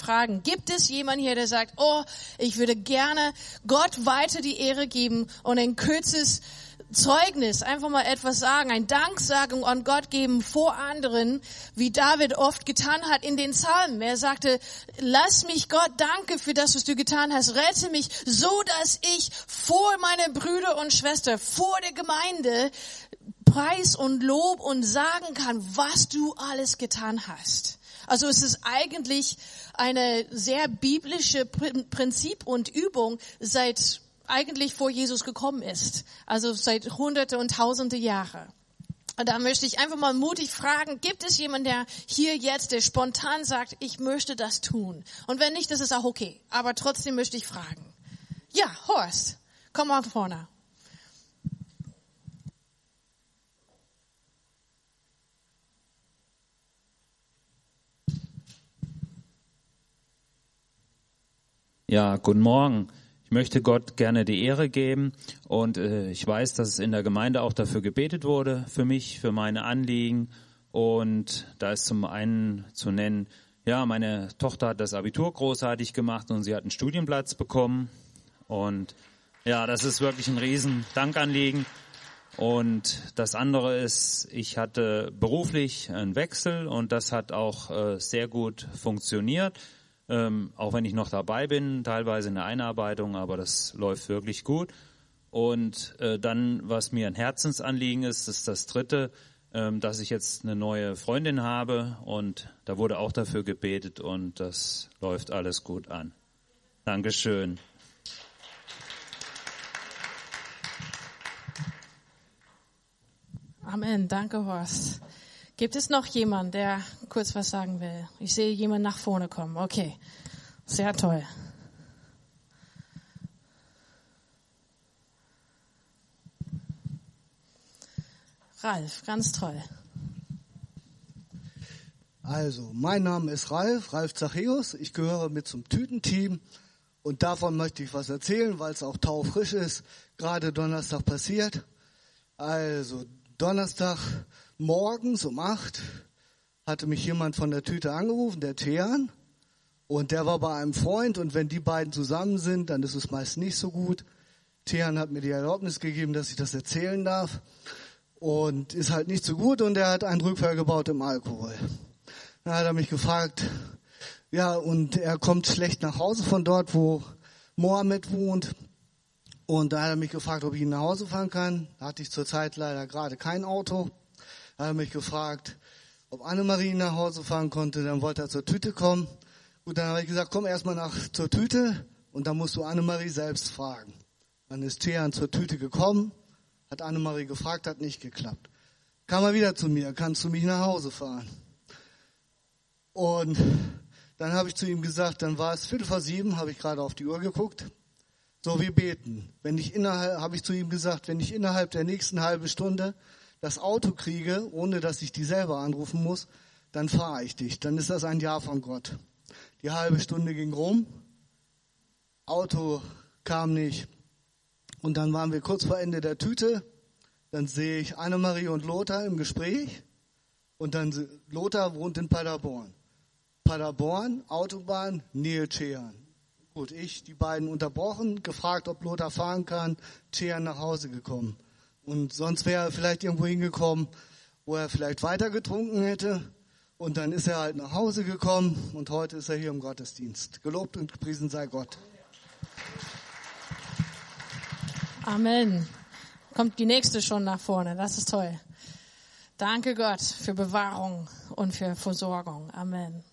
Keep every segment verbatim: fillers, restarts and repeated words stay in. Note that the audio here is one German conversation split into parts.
fragen, gibt es jemanden hier, der sagt, oh, ich würde gerne Gott weiter die Ehre geben und ein kurzes Zeugnis, einfach mal etwas sagen, ein Danksagung an Gott geben vor anderen, wie David oft getan hat in den Psalmen. Er sagte, lass mich Gott danke für das, was du getan hast, rette mich, so dass ich vor meine Brüder und Schwestern, vor der Gemeinde Preis und Lob und sagen kann, was du alles getan hast. Also es ist eigentlich eine sehr biblische Prinzip und Übung seit eigentlich vor Jesus gekommen ist. Also seit hunderte und tausende Jahre. Und da möchte ich einfach mal mutig fragen, gibt es jemanden, der hier jetzt, der spontan sagt, ich möchte das tun? Und wenn nicht, das ist auch okay. Aber trotzdem möchte ich fragen. Ja, Horst, komm mal vorne. Ja, guten Morgen. Ich möchte Gott gerne die Ehre geben und äh, ich weiß, dass es in der Gemeinde auch dafür gebetet wurde, für mich, für meine Anliegen. Und da ist zum einen zu nennen, ja, meine Tochter hat das Abitur großartig gemacht und sie hat einen Studienplatz bekommen. Und ja, das ist wirklich ein riesen Dankanliegen. Und das andere ist, ich hatte beruflich einen Wechsel und das hat auch äh, sehr gut funktioniert. Ähm, auch wenn ich noch dabei bin, teilweise in der Einarbeitung, aber das läuft wirklich gut. Und äh, dann, was mir ein Herzensanliegen ist, ist das Dritte, ähm, dass ich jetzt eine neue Freundin habe und da wurde auch dafür gebetet und das läuft alles gut an. Dankeschön. Amen, danke Horst. Gibt es noch jemanden, der kurz was sagen will? Ich sehe jemanden nach vorne kommen. Okay, sehr toll. Ralf, ganz toll. Also, mein Name ist Ralf, Ralf Zachäus. Ich gehöre mit zum Tütenteam und davon möchte ich was erzählen, weil es auch taufrisch ist, gerade Donnerstag passiert. Also, Donnerstag morgens um acht hatte mich jemand von der Tüte angerufen, der Thean. Und der war bei einem Freund und wenn die beiden zusammen sind, dann ist es meist nicht so gut. Thean hat mir die Erlaubnis gegeben, dass ich das erzählen darf. Und ist halt nicht so gut und er hat einen Rückfall gebaut im Alkohol. Dann hat er mich gefragt, ja, und er kommt schlecht nach Hause von dort, wo Mohammed wohnt. Und da hat er mich gefragt, ob ich ihn nach Hause fahren kann. Da hatte ich zurzeit leider gerade kein Auto. Da hat er mich gefragt, ob Annemarie nach Hause fahren konnte. Dann wollte er zur Tüte kommen. Gut, dann habe ich gesagt, komm erstmal nach zur Tüte und dann musst du Annemarie selbst fragen. Dann ist Thean zur Tüte gekommen, hat Annemarie gefragt, hat nicht geklappt. Kam er wieder zu mir, kannst du mich nach Hause fahren? Und dann habe ich zu ihm gesagt, dann war es Viertel vor sieben, habe ich gerade auf die Uhr geguckt. So, wir beten. Wenn ich innerhalb, habe ich zu ihm gesagt, wenn ich innerhalb der nächsten halben Stunde das Auto kriege, ohne dass ich die selber anrufen muss, dann fahre ich dich. Dann ist das ein Ja von Gott. Die halbe Stunde ging rum, Auto kam nicht. Und dann waren wir kurz vor Ende der Tüte. Dann sehe ich Annemarie und Lothar im Gespräch. Und dann, Lothar wohnt in Paderborn. Paderborn, Autobahn, Nähe Thean. Gut, ich, die beiden unterbrochen, gefragt, ob Lothar fahren kann, Thean nach Hause gekommen. Und sonst wäre er vielleicht irgendwo hingekommen, wo er vielleicht weiter getrunken hätte. Und dann ist er halt nach Hause gekommen und heute ist er hier im Gottesdienst. Gelobt und gepriesen sei Gott. Amen. Kommt die nächste schon nach vorne, das ist toll. Danke Gott für Bewahrung und für Versorgung. Amen.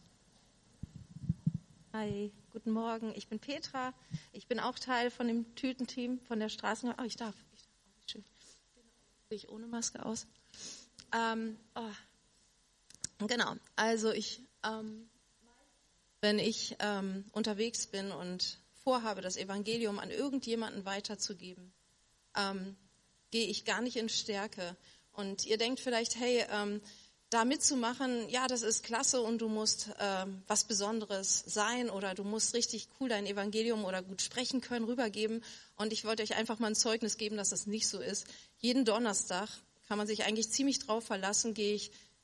Hi, guten Morgen. Ich bin Petra. Ich bin auch Teil von dem Tütenteam von der Straßen. Oh, ich darf. Ich darf. Oh, schön. Sehe ich ohne Maske aus. Ähm, oh. Genau. Also ich, ähm, wenn ich ähm, unterwegs bin und vorhabe, das Evangelium an irgendjemanden weiterzugeben, ähm, gehe ich gar nicht in Stärke. Und ihr denkt vielleicht, hey, ähm, da mitzumachen, ja, das ist klasse und du musst ähm, was Besonderes sein oder du musst richtig cool dein Evangelium oder gut sprechen können, rübergeben. Und ich wollte euch einfach mal ein Zeugnis geben, dass das nicht so ist. Jeden Donnerstag kann man sich eigentlich ziemlich drauf verlassen, gehe ich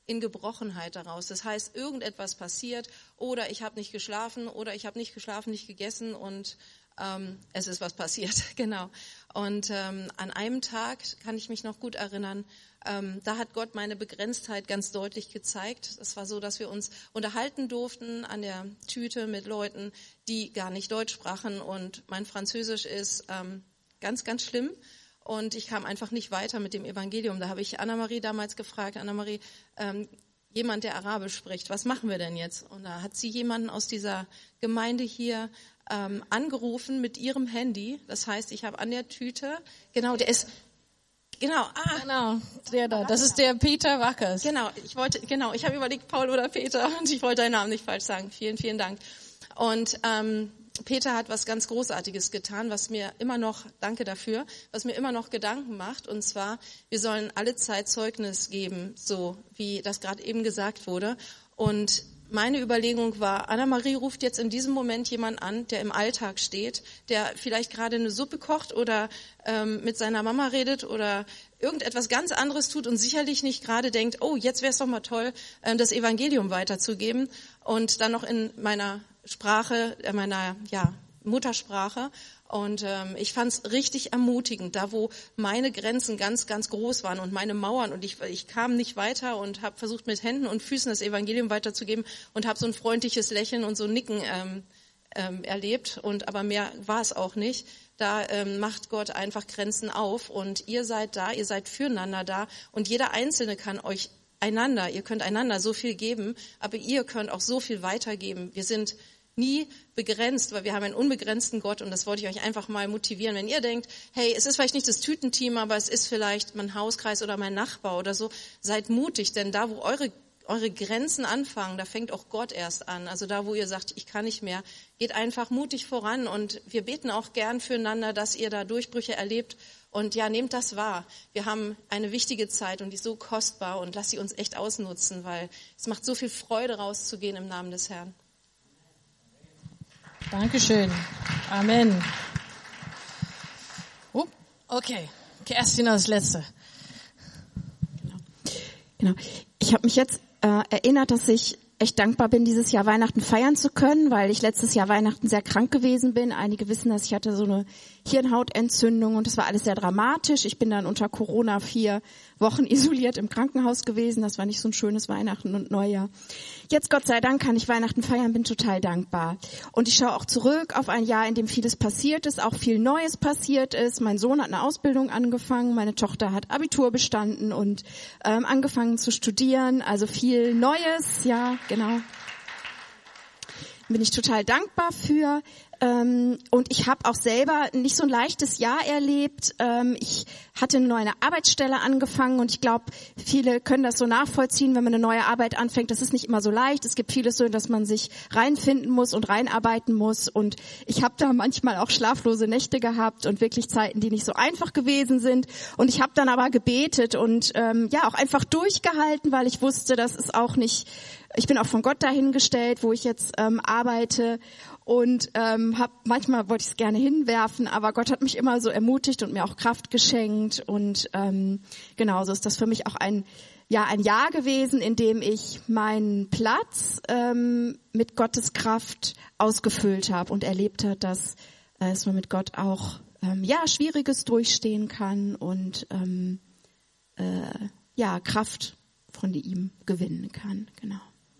in Gebrochenheit daraus. Das heißt, irgendetwas passiert oder ich habe nicht geschlafen oder ich habe nicht geschlafen, nicht gegessen und ähm, es ist was passiert. Genau. Und ähm, an einem Tag kann ich mich noch gut erinnern, ähm, da hat Gott meine Begrenztheit ganz deutlich gezeigt. Es war so, dass wir uns unterhalten durften an der Tüte mit Leuten, die gar nicht Deutsch sprachen und mein Französisch ist ähm, ganz, ganz schlimm. Und ich kam einfach nicht weiter mit dem Evangelium. Da habe ich Anna-Marie damals gefragt, Anna-Marie, ähm, jemand, der Arabisch spricht, was machen wir denn jetzt? Und da hat sie jemanden aus dieser Gemeinde hier ähm, angerufen mit ihrem Handy. Das heißt, ich habe an der Tüte, genau, der ist, genau, ah. Genau, der da, das ist der Peter Wackers. Genau, ich wollte, genau, ich habe überlegt, Paul oder Peter, und ich wollte deinen Namen nicht falsch sagen. Vielen, vielen Dank. Und ähm, Peter hat was ganz Großartiges getan, was mir immer noch, danke dafür, was mir immer noch Gedanken macht. Und zwar, wir sollen alle Zeit Zeugnis geben, so wie das gerade eben gesagt wurde. Und meine Überlegung war, Anna-Marie ruft jetzt in diesem Moment jemanden an, der im Alltag steht, der vielleicht gerade eine Suppe kocht oder ähm, mit seiner Mama redet oder irgendetwas ganz anderes tut und sicherlich nicht gerade denkt, oh, jetzt wäre es doch mal toll, ähm, das Evangelium weiterzugeben und dann noch in meiner Sprache, äh, meiner ja, Muttersprache. Und ähm, ich fand es richtig ermutigend, da wo meine Grenzen ganz, ganz groß waren und meine Mauern und ich, ich kam nicht weiter und habe versucht mit Händen und Füßen das Evangelium weiterzugeben und habe so ein freundliches Lächeln und so ein Nicken ähm, ähm, erlebt und aber mehr war es auch nicht. Da ähm, macht Gott einfach Grenzen auf und ihr seid da, ihr seid füreinander da und jeder Einzelne kann euch einander, ihr könnt einander so viel geben, aber ihr könnt auch so viel weitergeben. Wir sind nie begrenzt, weil wir haben einen unbegrenzten Gott und das wollte ich euch einfach mal motivieren. Wenn ihr denkt, hey, es ist vielleicht nicht das Tütenteam, aber es ist vielleicht mein Hauskreis oder mein Nachbar oder so, seid mutig, denn da, wo eure eure Grenzen anfangen, da fängt auch Gott erst an. Also da, wo ihr sagt, ich kann nicht mehr, geht einfach mutig voran und wir beten auch gern füreinander, dass ihr da Durchbrüche erlebt und ja, nehmt das wahr. Wir haben eine wichtige Zeit und die ist so kostbar und lasst sie uns echt ausnutzen, weil es macht so viel Freude, rauszugehen im Namen des Herrn. Dankeschön. Amen. Oh, okay, Kerstin als Letzte. Genau. genau. Ich habe mich jetzt äh, erinnert, dass ich echt dankbar bin, dieses Jahr Weihnachten feiern zu können, weil ich letztes Jahr Weihnachten sehr krank gewesen bin. Einige wissen, dass ich hatte so eine Hirnhautentzündung und das war alles sehr dramatisch. Ich bin dann unter Corona vier Wochen isoliert im Krankenhaus gewesen. Das war nicht so ein schönes Weihnachten und Neujahr. Jetzt, Gott sei Dank, kann ich Weihnachten feiern, bin total dankbar. Und ich schaue auch zurück auf ein Jahr, in dem vieles passiert ist, auch viel Neues passiert ist. Mein Sohn hat eine Ausbildung angefangen, meine Tochter hat Abitur bestanden und ähm, angefangen zu studieren. Also viel Neues, ja, genau. Bin ich total dankbar für. Ähm, und ich habe auch selber nicht so ein leichtes Jahr erlebt. Ähm, ich hatte eine neue Arbeitsstelle angefangen und ich glaube, viele können das so nachvollziehen, wenn man eine neue Arbeit anfängt. Das ist nicht immer so leicht. Es gibt vieles so, dass man sich reinfinden muss und reinarbeiten muss. Und ich habe da manchmal auch schlaflose Nächte gehabt und wirklich Zeiten, die nicht so einfach gewesen sind. Und ich habe dann aber gebetet und ähm, ja auch einfach durchgehalten, weil ich wusste, das ist auch nicht. Ich bin auch von Gott dahingestellt, wo ich jetzt ähm, arbeite und ähm, hab, manchmal wollte ich es gerne hinwerfen, aber Gott hat mich immer so ermutigt und mir auch Kraft geschenkt und ähm, genau so ist das für mich auch ein ja ein Jahr gewesen, in dem ich meinen Platz ähm, mit Gottes Kraft ausgefüllt habe und erlebt habe, dass, äh, dass man mit Gott auch ähm, ja Schwieriges durchstehen kann und ähm, äh, ja Kraft von ihm gewinnen kann, genau.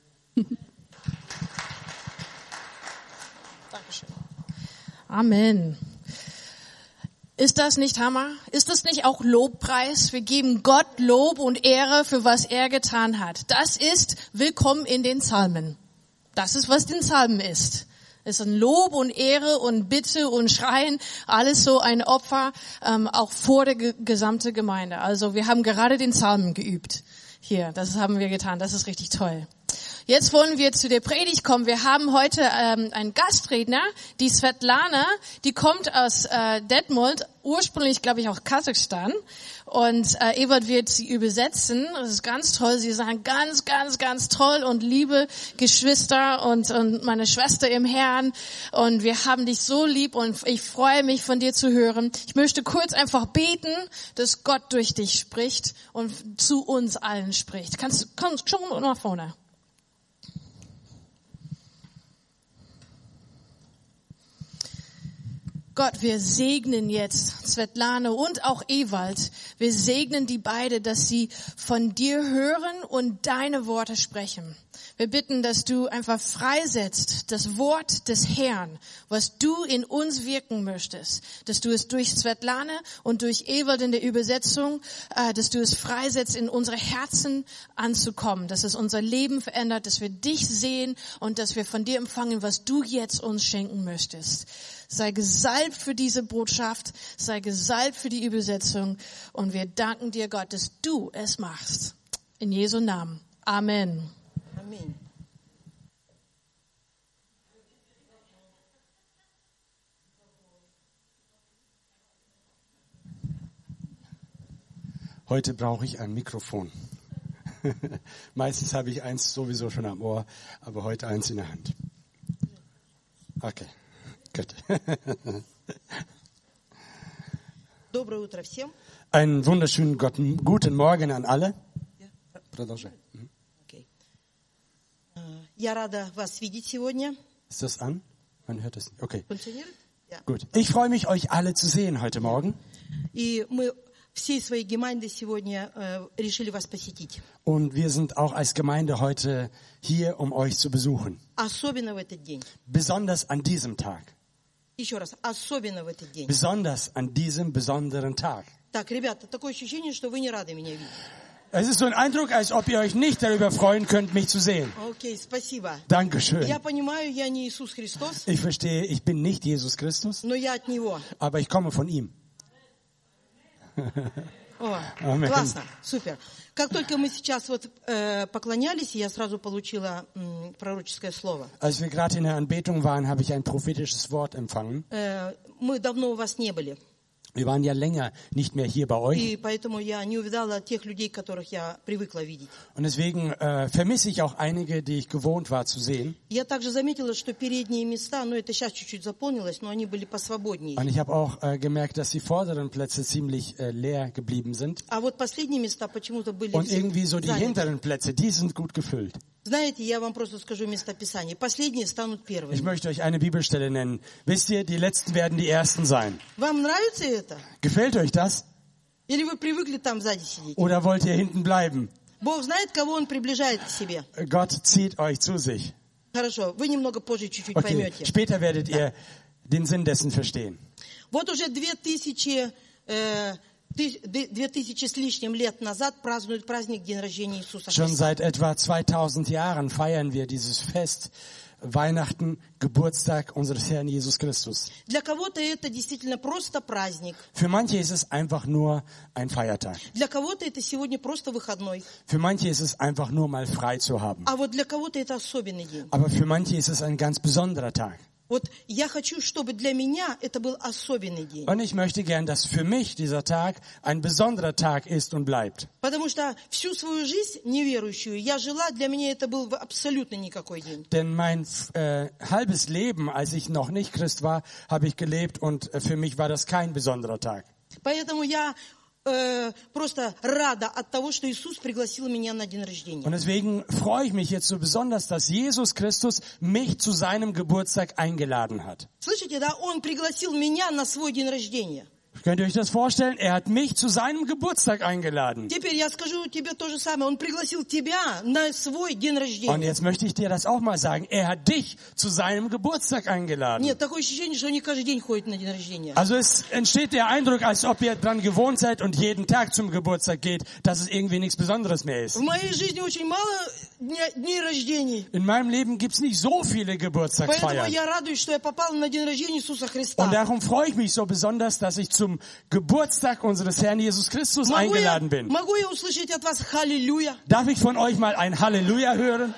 Dankeschön. Amen. Ist das nicht Hammer? Ist das nicht auch Lobpreis? Wir geben Gott Lob und Ehre für was er getan hat. Das ist Willkommen in den Psalmen. Das ist, was den Psalmen ist. Es ist ein Lob und Ehre und Bitte und Schreien, alles so ein Opfer, ähm, auch vor der ge- gesamten Gemeinde. Also wir haben gerade den Psalmen geübt hier. Das haben wir getan. Das ist richtig toll. Jetzt wollen wir zu der Predigt kommen. Wir haben heute ähm, einen Gastredner, die Svetlana, die kommt aus äh, Detmold, ursprünglich glaube ich auch Kasachstan. Und äh, Ewald wird sie übersetzen. Das ist ganz toll. Sie sind ganz, ganz, ganz toll und liebe Geschwister und, und meine Schwester im Herrn. Und wir haben dich so lieb und ich freue mich, von dir zu hören. Ich möchte kurz einfach beten, dass Gott durch dich spricht und zu uns allen spricht. Kannst du, komm schon nach vorne. Gott, wir segnen jetzt Svetlana und auch Ewald. Wir segnen die beide, dass sie von dir hören und deine Worte sprechen. Wir bitten, dass du einfach freisetzt das Wort des Herrn, was du in uns wirken möchtest. Dass du es durch Svetlana und durch Ewald in der Übersetzung, äh, dass du es freisetzt, in unsere Herzen anzukommen. Dass es unser Leben verändert, dass wir dich sehen und dass wir von dir empfangen, was du jetzt uns schenken möchtest. Sei gesalbt für diese Botschaft, sei gesalbt für die Übersetzung und wir danken dir, Gott, dass du es machst. In Jesu Namen. Amen. Amen. Heute brauche ich ein Mikrofon. Meistens habe ich eins sowieso schon am Ohr, aber heute eins in der Hand. Okay. Gut. Доброе утро всем. Einen wunderschönen guten Morgen an alle. Продолжай. Okay. Я рада вас видеть сегодня. Ist das an? Man hört es. Okay. Funktioniert? Ja. Gut. Ich freue mich, euch alle zu sehen heute Morgen. И мы всей своей гемайндой сегодня äh, решили вас посетить. Und wir sind auch als Gemeinde heute hier, um euch zu besuchen. Особенно в этот день. Besonders an diesem Tag. Еще раз, особенно в этот день. Besonders an diesem besonderen Tag. Так, ребята, такое ощущение, что вы не рады меня видеть. Es ist so ein Eindruck, als ob ihr euch nicht darüber freuen könnt, mich zu sehen. Окей, спасибо. Dankeschön. Я понимаю, я не Иисус Христос, Ich verstehe, ich bin nicht Jesus Christus, но я от Него. aber ich komme von ihm. О, Amen. классно, супер. Как только мы сейчас вот э, поклонялись, я сразу получила м, пророческое слово. Als wir gerade in der Anbetung waren, habe ich ein prophetisches Wort empfangen. Э, мы давно у вас не были. Wir waren ja länger nicht mehr hier bei euch. И поэтому я не увидала тех людей, которых я привыкла видеть. Und deswegen äh, vermisse ich auch einige, die ich gewohnt war zu sehen. Я также заметила, что передние места, ну это сейчас чуть-чуть заполнилось, но они были посвободнее. Und ich habe auch äh, gemerkt, dass die vorderen Plätze ziemlich äh, leer geblieben sind. А вот последние места почему-то были Und все irgendwie so die заняты. hinteren Plätze, die sind gut gefüllt. Знаете, я вам просто скажу местописание. Последние станут Ich первыми. möchte euch eine Bibelstelle nennen. Wisst ihr, die Letzten werden die Ersten sein. Вам нравится это? Gefällt euch das? Или вы привыкли там сзади сидеть? Oder wollt ihr hinten bleiben? Бог знает, кого Он приближает к себе. Gott zieht euch zu sich. Хорошо, вы немного позже чуть-чуть Okay, поймете. später werdet ihr den Sinn dessen verstehen. Вот уже две тысячи, э, ты- д- две тысячи с лишним лет назад празднуют праздник день рождения Иисуса Schon Христа. seit etwa zweitausend Jahren feiern wir dieses Fest, Weihnachten, Geburtstag unseres Herrn Jesus Christus. Для кого-то это действительно просто праздник. Für manche ist es einfach nur ein Feiertag. Для кого-то это сегодня просто выходной. Für manche ist es einfach nur mal frei zu haben. А вот для кого-то это особенный день. Aber für manche ist es ein ganz besonderer Tag. Вот я хочу, чтобы для меня это был особенный день. Und ich möchte gern, dass für mich dieser Tag ein besonderer Tag ist und bleibt. Потому что всю свою жизнь неверующую я жила, для меня это был абсолютно никакой день. Denn mein äh, halbes Leben, als ich noch nicht Christ war, habe ich gelebt und äh, für mich war das kein besonderer Tag. Поэтому я э, просто рада от того, что Иисус пригласил меня на день рождения. Und deswegen freue ich mich jetzt so besonders, dass Jesus Christus mich zu seinem Geburtstag eingeladen hat. Слышите, да? Он пригласил меня на свой день рождения. Könnt ihr euch das vorstellen? Er hat mich zu seinem Geburtstag eingeladen. Теперь я скажу тебе то же самое. Он пригласил тебя на свой день Und рождения. jetzt möchte ich dir das auch mal sagen. Er hat dich zu seinem Geburtstag eingeladen. Нет, такое ощущение, что они каждый день ходят на день рождения. Also es entsteht der Eindruck, als ob ihr dran gewohnt seid und jeden Tag zum Geburtstag geht, dass es irgendwie nichts Besonderes mehr ist. В моей жизни очень мало дня- дней рождений. In meinem Leben gibt's nicht so viele Поэтому Geburtstagsfeiern. я радуюсь, что я попала на день рождения Иисуса Und Христа. darum freue ich mich so besonders, dass ich zum Geburtstag unseres Herrn Jesus Christus Могу я, eingeladen bin. могу я услышать от вас «Халлелуя»? Darf ich von euch mal ein Halleluja hören?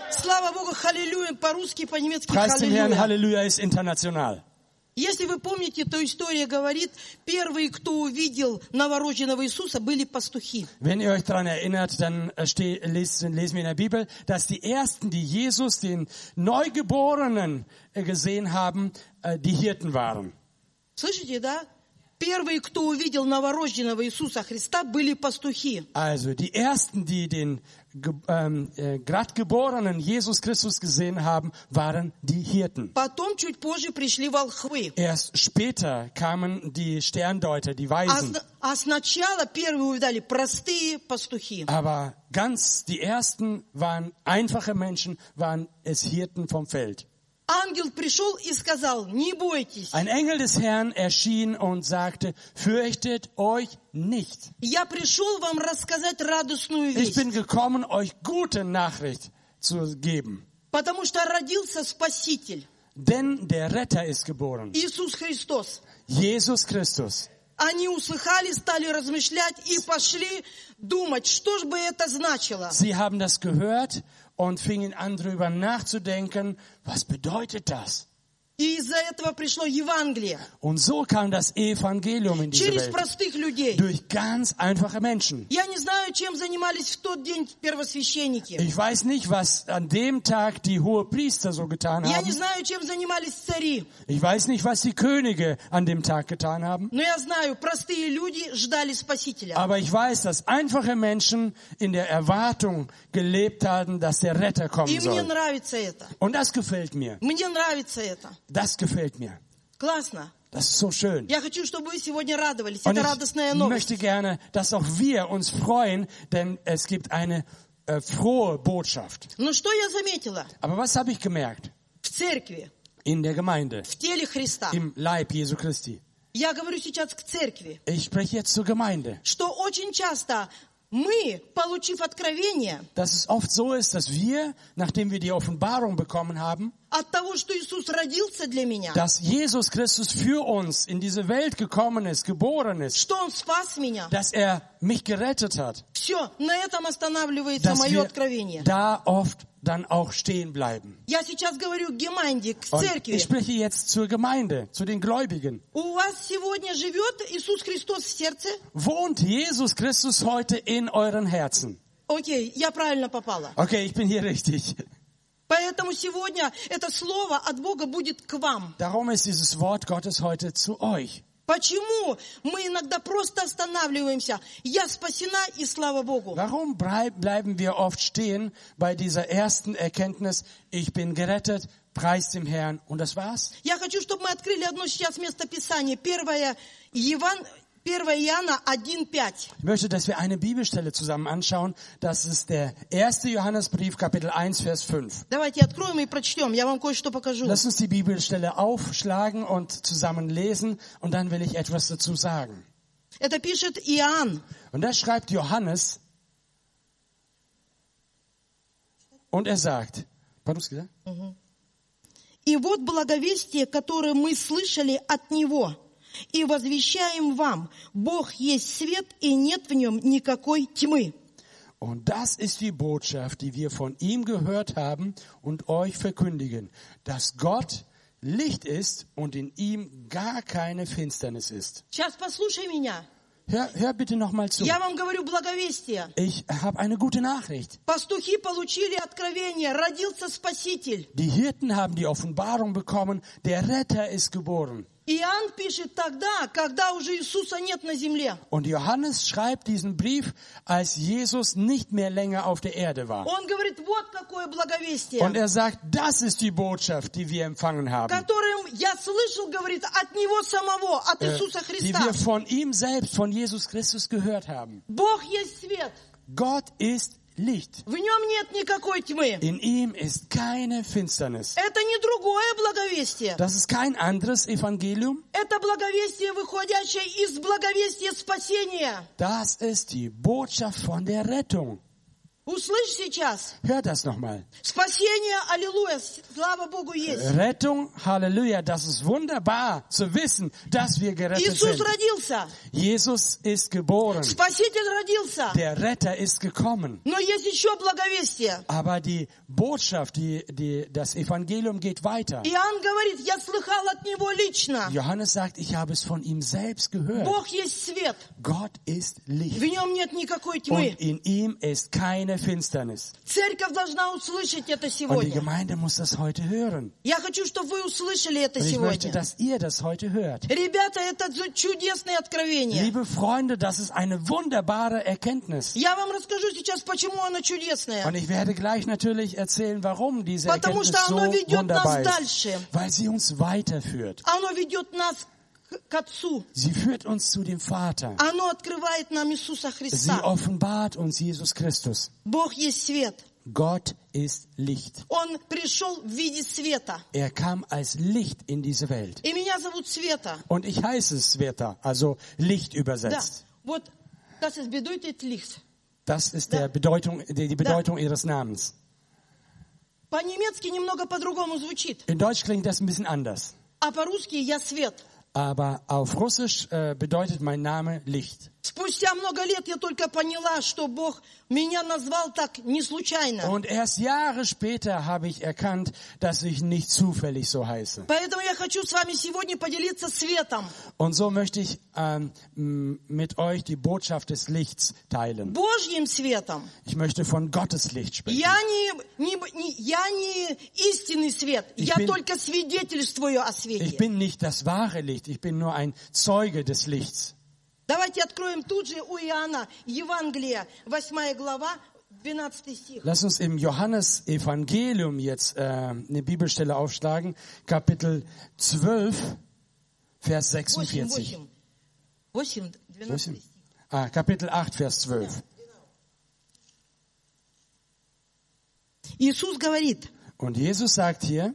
Слава Богу, халилюя, по-русски, по-немецки Preis dem Herrn, халилюя. Halleluja ist international. Если вы помните, то история говорит, первые, кто увидел новорожденного Иисуса, были пастухи. Wenn ihr euch daran erinnert, dann äh, ste- lesen, lesen wir in der Bibel, dass die Ersten, die Jesus, den Neugeborenen, äh, gesehen haben, äh, die Hirten waren. Слышите, да? Первые, кто увидел новорожденного Иисуса Христа, были пастухи. Also die Ersten, die den ge- ähm, äh, grad geborenen Jesus Christus gesehen haben, waren die Hirten. Потом, чуть позже, пришли волхвы. Erst später kamen die Sterndeuter, die А, Weisen. сна- а сначала первые увидали простые пастухи. Aber ganz die Ersten waren einfache Menschen, waren es Hirten vom Feld. Ангел пришел и сказал, не бойтесь. Ein Engel des Herrn erschien und sagte, fürchtet euch nicht. Я пришел вам рассказать радостную Ich весть. bin gekommen, euch gute Nachricht zu geben. Потому что родился Спаситель, Denn der Retter ist geboren, Иисус Христос. Jesus Christus. Они услыхали, стали размышлять и пошли думать, что же бы это значило. Sie haben das gehört und fingen an, darüber nachzudenken, was bedeutet das? И из-за этого пришло Евангелие. Und so kam das Evangelium in diese Через Welt. простых людей. Durch ganz einfache Menschen. Я не знаю, чем занимались в тот день первосвященники. Ich weiß nicht, was an dem Tag die Hohepriester so getan Я не haben. знаю, чем занимались цари. Ich weiß nicht, was die Könige an dem Tag getan haben. Но я знаю, простые люди ждали Спасителя. Aber ich weiß, dass einfache Menschen in der Erwartung gelebt haben, dass der Retter И kommen мне soll. нравится это. Und das gefällt mir. Мне нравится это. Das gefällt mir. Классно. Das ist so schön. Я хочу, чтобы вы сегодня радовались. Und Это ich радостная новость. möchte gerne, dass auch wir uns freuen, denn es gibt eine äh, frohe Botschaft. Но что я заметила? Aber was habe ich gemerkt? В церкви, In der Gemeinde, в теле Христа. im Leib Jesu Christi. Я говорю сейчас к церкви. Ich spreche jetzt zur Gemeinde. Что очень часто мы, получив откровение Dass es oft so ist, dass wir, nachdem wir die Offenbarung bekommen haben, от того, что Иисус родился для меня, dass Jesus Christus für uns in diese Welt gekommen ist, geboren ist, что Он спас меня, dass er mich gerettet hat, все, на этом останавливается dass мое wir откровение. da oft dann auch stehen bleiben. Я сейчас говорю к Геманде, к Und церкви. ich spreche jetzt zur Gemeinde, zu den Gläubigen. У вас сегодня живет Иисус Христос в сердце? Wohnt Jesus Christus heute in euren Herzen? Окей, я правильно попала. Okay, ich bin hier richtig. Поэтому сегодня это слово от Бога будет к вам. Darum ist dieses Wort Gottes heute zu euch. Почему мы иногда просто останавливаемся? Я спасена, и слава Богу. Warum brei- bleiben wir oft stehen bei dieser ersten Erkenntnis, ich bin gerettet, preis dem Herrn, und das war's? Я хочу, чтобы мы открыли одно сейчас место Писания. Первое Иван, первое Иоанна один пять. Ich möchte, dass wir eine Bibelstelle zusammen anschauen. Das ist der erste Johannesbrief, Kapitel eins, Vers fünf. Давайте откроем и прочтем. Я вам кое-что покажу. Lass uns die Bibelstelle aufschlagen und zusammen lesen, und dann will ich etwas dazu sagen. Это пишет Иоанн. Und da schreibt Johannes, und er sagt, по-русски, да? И вот благовестие, которое мы слышали от Него, и возвещаем вам: Бог есть свет, и нет в нем никакой тьмы. Und das ist die Botschaft, die wir von ihm gehört haben und euch verkündigen, dass Gott Licht ist und in ihm gar keine Finsternis ist. Сейчас послушай меня. Hör, hör bitte noch mal zu. Я вам говорю благовестие. Ich habe eine gute Nachricht. Пастухи получили откровение. Родился Спаситель. Die Hirten haben die Offenbarung bekommen, der Retter ist geboren. Иоанн пишет тогда, когда уже Иисуса нет на земле. Und Johannes schreibt diesen Brief, als Jesus nicht mehr länger auf der Erde war. Он говорит, вот какое благовестие, Und er sagt, das ist die Botschaft, die wir empfangen haben, которое я слышал, говорит, от Него самого, от äh, Иисуса die Христа. wir von ihm selbst, von Jesus Christus gehört haben. Бог есть свет. Gott ist Licht. В Нем нет никакой тьмы. In ihm ist keine Finsternis. Это не другое благовестие. Das ist kein anderes Evangelium. Это благовестие, выходящее из благовестия спасения. Das ist die Botschaft von der Rettung. Услышь сейчас. Hör das nochmal. Спасение, аллилуйя, слава Богу, есть. Rettung, Halleluja, das ist wunderbar zu wissen, dass wir gerettet Иисус sind. родился. Jesus ist geboren. Спаситель родился. Der Retter ist gekommen. Но есть еще благовестие. Aber die Botschaft, die, die, das Evangelium geht weiter. Иоанн говорит, я слыхал от него лично. Johannes sagt, ich habe es von ihm selbst gehört. Бог есть свет. Gott ist В Licht. нем нет никакой тьмы. Und in ihm ist keine Finsternis. Церковь должна услышать это Und die сегодня. Gemeinde muss das heute hören. Я хочу, чтобы вы услышали это Und ich möchte, сегодня. dass ihr das heute hört. Ребята, это чудесное откровение. Liebe Freunde, das ist eine wunderbare Erkenntnis. Я вам расскажу сейчас, почему оно чудесное. Und ich werde gleich natürlich erzählen, warum diese Потому Erkenntnis что so оно ведет wunderbar нас ist. дальше. Weil sie uns weiterführt. Оно ведет нас к- к Отцу. Sie führt uns zu dem Vater. Оно открывает нам Иисуса Sie Христа. offenbart uns Jesus Christus. Бог есть свет. Gott ist Licht. Он пришел в виде света. Er kam als Licht in diese Welt. И меня зовут Света. Und ich heiße Sveta, also Licht Да. übersetzt. Вот, das ist bedeutet Licht. Das ist der Bedeutung, die die Bedeutung ihres Namens. По-немецки немного по-другому звучит. In Deutsch klingt das ein bisschen anders. А по-русски я свет. Aber auf Russisch äh, bedeutet mein Name Licht. Спустя много лет я только поняла, что Бог меня назвал так не случайно. Und erst Jahre später habe ich erkannt, dass ich nicht zufällig so heiße. Поэтому я хочу с вами сегодня поделиться светом. Und so möchte ich ähm, m- mit euch die Botschaft des Lichts teilen. Божьим светом. Ich möchte von Gottes Licht sprechen. Я не, не, не- я не истинный свет. Ich Я bin- только свидетельствую о Ich свете. bin nicht das wahre Licht, ich bin nur ein Zeuge des Lichts. Давайте откроем тут же у Иоанна Евангелие, восьмая глава, двенадцатый стих. Lass uns im Johannes Evangelium jetzt äh, eine Bibelstelle aufschlagen, Kapitel zwölf, Vers восемь, sechsundvierzig. восемь. восемь, двенадцатый стих. Ah, Kapitel acht, Vers zwölf. Иисус говорит, Und Jesus sagt hier,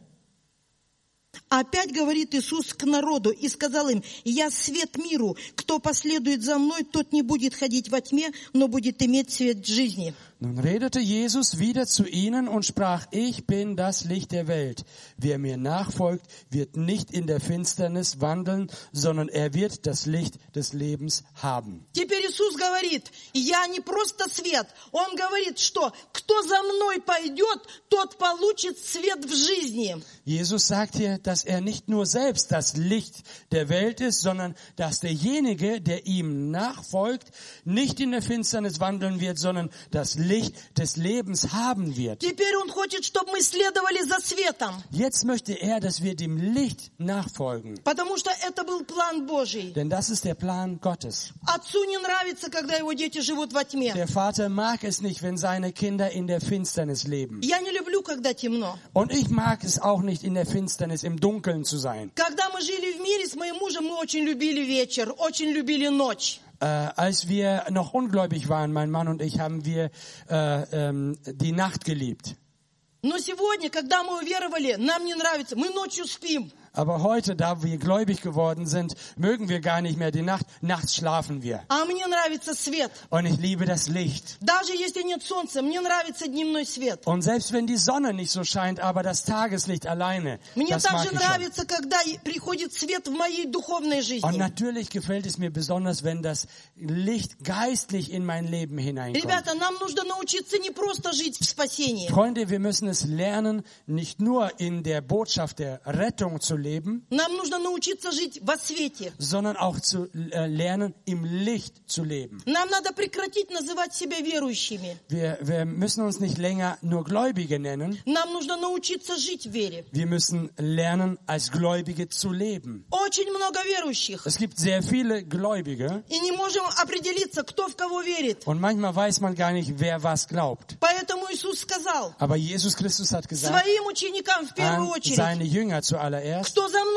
опять говорит Иисус к народу и сказал им, я свет миру, кто последует за мной, тот не будет ходить во тьме, но будет иметь свет жизни. nun redete Jesus wieder zu ihnen und sprach, ich bin das Licht der Welt. Wer mir nachfolgt, wird nicht in der Finsternis wandeln, sondern er wird das Licht des Lebens haben. Теперь Иисус говорит, я не просто свет. Он говорит, что кто за мной пойдет, тот получит свет в жизни. Jesus sagt hier, dass er nicht nur selbst das Licht der Welt ist, sondern dass derjenige, der ihm nachfolgt, nicht in der Finsternis wandeln wird, sondern das Licht des Lebens haben wird. Теперь Он хочет, чтобы мы следовали за светом. Jetzt möchte er, dass wir dem Licht nachfolgen. Потому что это был план Божий. Denn das ist der Plan Gottes. Отцу не нравится, когда его дети живут во тьме. Der Vater mag es nicht, wenn seine Kinder in der Finsternis leben. Я не люблю, когда темно. Und ich mag es auch nicht, in der Finsternis, im Dunkeln zu sein. Когда мы жили в мире с моим мужем, мы очень любили вечер, очень любили ночь. Äh, als wir noch ungläubig waren, mein Mann und ich, haben wir äh, ähm, die Nacht geliebt. Но сегодня, когда мы уверовали, нам не нравится. Мы ночью спим. Aber heute, da wir gläubig geworden sind, mögen wir gar nicht mehr die Nacht. Nachts schlafen wir. А мне нравится свет. Und ich liebe das Licht. Даже если нет солнца, мне нравится дневной свет. Und selbst wenn die Sonne nicht so scheint, aber das Tageslicht alleine, Мне das mag также ich schon. нравится, когда и- приходит свет в моей духовной Und жизни. natürlich gefällt es mir besonders, wenn das Licht geistlich in mein Leben hineinkommt. Ребята, нам нужно научиться не просто жить в спасении. Freunde, wir müssen es lernen, nicht nur in der Botschaft der Rettung zu leben, Нам нужно научиться жить во свете. sondern auch zu äh, lernen, im Licht zu leben. Нам надо прекратить называть себя верующими. Wir, wir müssen uns nicht länger nur Gläubige nennen. Нам нужно научиться жить в вере. Wir müssen lernen, als Gläubige zu leben. Очень много верующих. Es gibt sehr viele Gläubige И не можем определиться, кто в кого верит. und manchmal weiß man gar nicht, wer was glaubt. Поэтому Иисус сказал Aber Jesus Christus hat gesagt своим ученикам в первую an очередь, seine Jünger zuallererst, кто за мной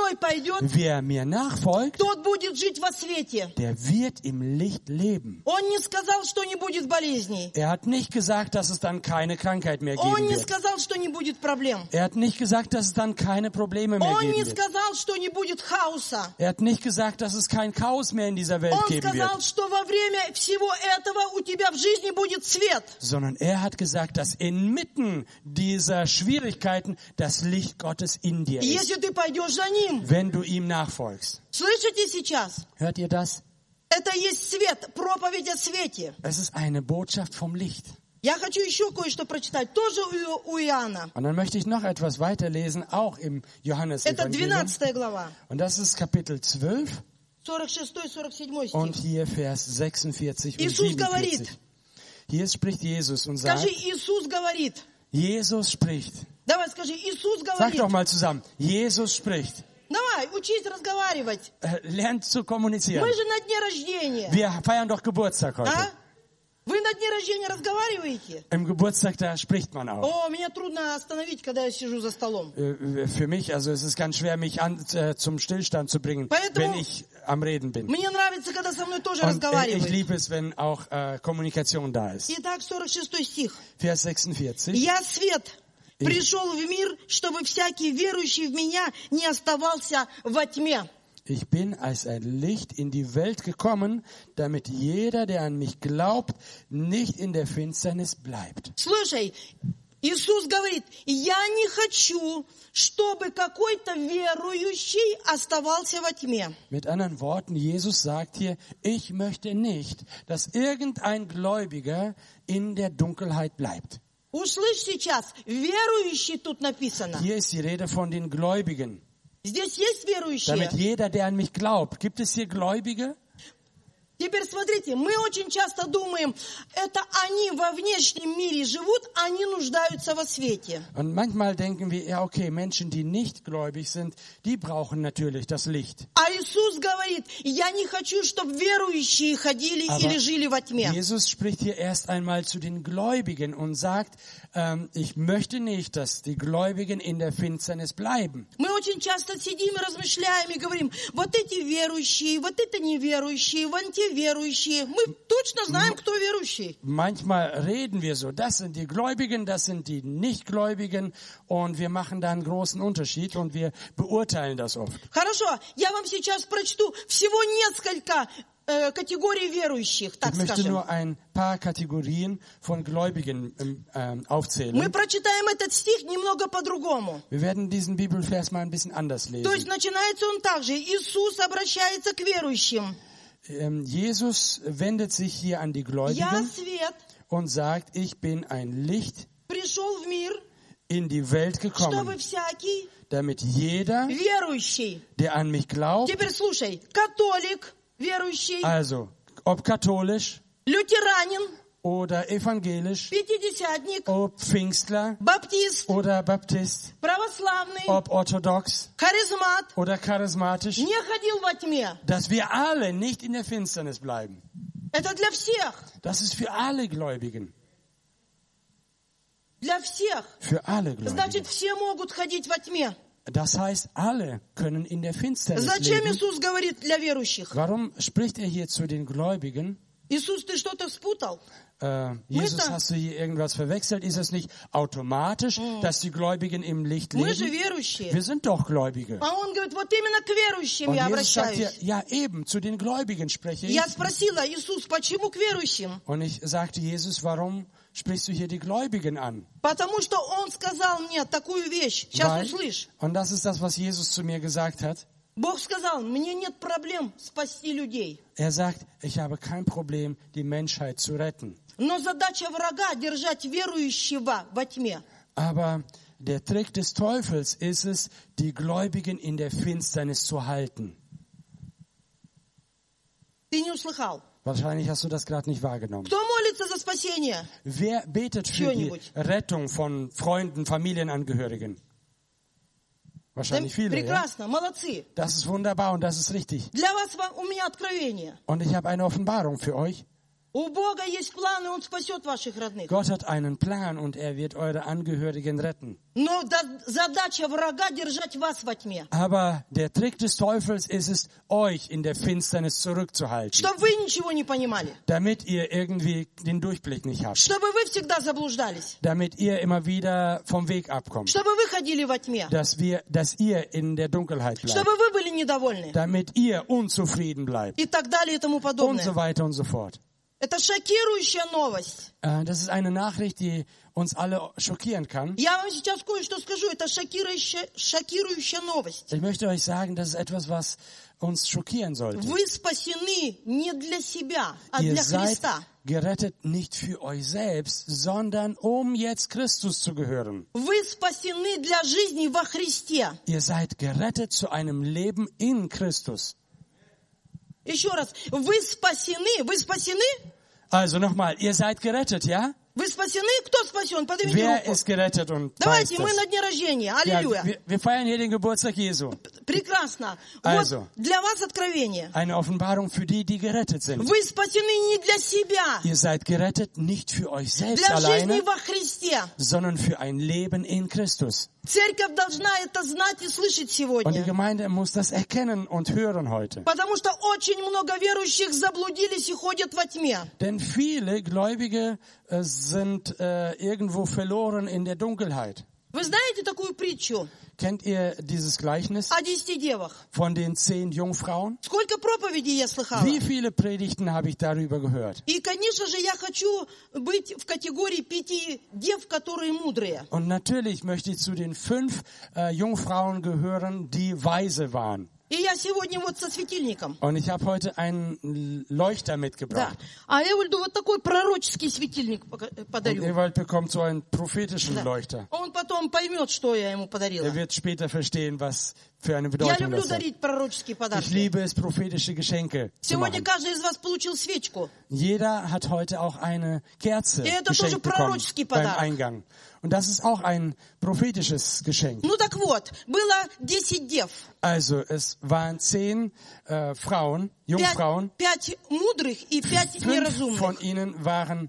мной пойдет, wer mir nachfolgt, тот будет жить во свете. der wird im Licht leben. Он не сказал, что не будет болезней. Er hat nicht gesagt, dass es dann keine Krankheit mehr Он geben не wird. сказал, что не будет проблем. Er hat nicht gesagt, dass es dann keine Probleme mehr Он не geben wird. сказал, что не будет хаоса. Er hat nicht gesagt, dass es kein Chaos mehr in dieser Welt Он geben сказал, wird, что во время всего этого у тебя в жизни будет свет. sondern er hat gesagt, dass inmitten dieser Schwierigkeiten das Licht Gottes in dir ist, Если ты пойдешь за ним. wenn du ihm nachfolgst. Слышите сейчас? Hört ihr das? Это есть свет, проповедь о свете. Es ist eine Botschaft vom Licht. Я хочу еще кое-что прочитать, тоже у, у Иоанна. Und dann möchte ich noch etwas weiterlesen, auch im Это Johannesevangelium. двенадцатая глава, Und das ist Kapitel zwölf сорок шестой сорок седьмой und стих. hier Vers sechsundvierzig und Jesus siebenundvierzig. Hier spricht Jesus und sagt, Скажи, Иисус говорит. Jesus spricht. Давай скажи, Иисус Sag говорит. doch mal zusammen, Jesus spricht. Давай, учись разговаривать. Äh, Lernt zu kommunizieren. Мы же на дне рождения. Wir feiern doch Geburtstag heute. А? Вы на дне рождения разговариваете? Im Geburtstag, da spricht man auch. О, меня трудно остановить, когда я сижу за столом. Äh, Für mich, also es ist ganz schwer, mich an, äh, zum Stillstand zu bringen, Поэтому- wenn ich am Reden bin. Мне нравится, когда со мной тоже Und äh, ich разговаривают. liebe es, wenn auch äh, Kommunikation da ist. Итак, сорок шестой стих. Vers sechsundvierzig. Я свет, пришел в мир, чтобы всякий верующий в меня не оставался во тьме. Ich bin als ein Licht in die Welt gekommen, damit jeder, der an mich glaubt, nicht in der Finsternis bleibt. Слушай, Иисус говорит, я не хочу, чтобы какой-то верующий оставался во тьме. Mit anderen Worten, Jesus sagt hier, ich möchte nicht, dass irgendein Gläubiger in der Dunkelheit bleibt. Услышь сейчас, верующий тут написано. Hier ist die Rede von den Gläubigen. Здесь есть верующие? Damit jeder, der an mich glaubt. Gibt es hier Gläubige? Теперь смотрите, мы очень часто думаем, это они во внешнем мире живут, они нуждаются во свете. Und manchmal denken wir, ja okay, Menschen, die nicht gläubig sind, die brauchen natürlich das Licht. А Иисус говорит, я не хочу, чтобы верующие ходили Aber или жили во тьме. Jesus spricht hier erst einmal zu den Gläubigen und sagt, ähm, ich möchte nicht, dass die Gläubigen in der Finsternis bleiben. Мы очень часто сидим и размышляем и говорим, вот эти верующие, вот это неверующие, вон те верующие. Мы точно знаем, кто верующий. Manchmal reden wir so, das sind die Gläubigen, das sind die Nichtgläubigen und wir machen da einen großen Unterschied und wir beurteilen das oft. Хорошо, я вам сейчас прочту всего несколько э, категорий верующих, так Ich möchte скажем. nur ein paar Kategorien von Gläubigen ähm, ähm, Мы aufzählen. прочитаем этот стих немного по-другому. Wir werden diesen Bibelvers mal ein bisschen anders То есть lesen. начинается он так же. Иисус обращается к верующим. Ähm, Jesus wendet sich hier an die Я Gläubigen свет, und sagt, ich bin ein Licht пришел в мир, in die Welt чтобы gekommen, всякий damit jeder, верующий. der an mich glaubt, Теперь слушай, католик, верующий, also ob katholisch лютеранин, oder evangelisch, пятидесятник, ob Pfingstler баптист, oder Baptist, православный, ob orthodox харизмат, oder charismatisch, не ходил во тьме. dass wir alle nicht in der Finsternis bleiben. Это для всех, Das ist für alle Gläubigen. для всех. Für alle Значит, Gläubigen. все могут ходить во тьме. Das heißt, alle können in der Finsternis Зачем leben. Иисус говорит для верующих? Warum spricht er hier zu den Gläubigen? Иисус, ты что-то спутал? Äh, Jesus, da- hast du hier irgendwas verwechselt? Ist es nicht automatisch, dass die Gläubigen im Licht Мы же leben? верующие. Wir sind doch Gläubige. А он говорит, вот именно к верующим Und я Jesus sagt hier, обращаюсь. ja eben, zu den Gläubigen spreche ich. Я спросила, Иисус, почему к верующим? Und ich sagte, Jesus, warum sprichst du hier die Gläubigen an? Потому что он сказал мне такую вещь. Сейчас Weil, услышь. und das ist das, was Jesus zu mir gesagt hat. Бог сказал, мне нет проблем спасти людей. Er sagt, ich habe kein Problem, die Menschheit zu retten. Но задача врага держать верующего во тьме. Aber der Trick des Teufels ist es, die Gläubigen in der Finsternis zu halten. Ты не услыхал. Wahrscheinlich hast du das gerade nicht wahrgenommen. Кто молится за спасение? Wer betet für die Кто-нибудь? Rettung von Freunden, Familienangehörigen? Да, Wahrscheinlich viele, ja? прекрасно, молодцы. Das ist wunderbar und das ist richtig. Для вас ва- у меня откровение. Und ich habe eine Offenbarung für euch. У Бога есть план, и Он спасет ваших родных. Gott hat einen Plan und er wird eure Angehörigen retten. Но да- задача врага держать вас во тьме. Aber der Trick des Teufels ist es, euch in der Finsternis zurückzuhalten, Чтобы вы ничего не понимали. damit ihr irgendwie den Durchblick nicht habt, Чтобы вы всегда заблуждались. damit ihr immer wieder vom Weg abkommt, Чтобы вы ходили во тьме. dass wir, dass ihr in der Dunkelheit bleibt, Чтобы вы были недовольны. damit ihr unzufrieden bleibt И так далее и тому und подобное. so weiter und so fort. Это шокирующая новость. Äh, Das ist eine Nachricht, die uns alle schockieren kann. Я вам сейчас кое-что скажу. Это шокирующая, шокирующая новость. Ich möchte euch sagen, das ist etwas, was uns schockieren sollte. Вы спасены не для себя, а Ihr для seid Христа. gerettet nicht für euch selbst, sondern um jetzt Christus zu gehören. Вы спасены для жизни во Христе. Ihr seid gerettet zu einem Leben in Christus. Еще раз. Вы спасены. Вы спасены? Also nochmal, ihr seid gerettet, ja? Вы спасены? Кто спасен? Поднимите Wer руку. ist gerettet und weiß Давайте, мы das? на дне рождения. Ja, Аллилуйя. wir, wir feiern hier den Geburtstag Jesu. Прекрасно. Also. Вот для вас откровение. Eine Offenbarung für die, die gerettet sind. Вы спасены не для себя. Ihr seid gerettet nicht für euch selbst Для жизни alleine, во Христе. sondern für ein Leben in Christus. Церковь должна это знать и слышать Und die сегодня. Gemeinde muss das erkennen und hören heute. Потому что очень много верующих заблудились и ходят во тьме. Denn viele Gläubige äh, sind äh, irgendwo verloren in der Dunkelheit. Вы знаете такую притчу Kennt ihr dieses Gleichnis о десяти девах? von den zehn Jungfrauen? Сколько проповедей я слыхала. Wie viele Predigten habe ich darüber gehört? И, конечно же, я хочу быть в категории пяти дев, которые мудрые. Und natürlich möchte ich zu den fünf äh, Jungfrauen gehören, die weise waren. И я сегодня вот со светильником. Und ich habe heute einen Leuchter Да. mitgebracht. А Эвальду вот такой пророческий светильник пока- Und подарю. Ewald bekommt so einen prophetischen Leuchter. Он потом поймет, что я ему подарила. Er wird später verstehen, was für eine Я Bedeutung люблю das hat. дарить пророческие Ich подарки. liebe es, prophetische Geschenke zu Сегодня machen. каждый из вас получил свечку. Jeder hat heute auch eine Kerze Ja, das ist geschenkt тоже bekommen пророческий beim подарок. Eingang. Und das ist auch ein prophetisches Geschenk. Ну так вот, было десять дев. Also es waren zehn äh, Frauen, Jungfrauen. Пять, пять мудрых и пять Fünf von неразумных. ihnen waren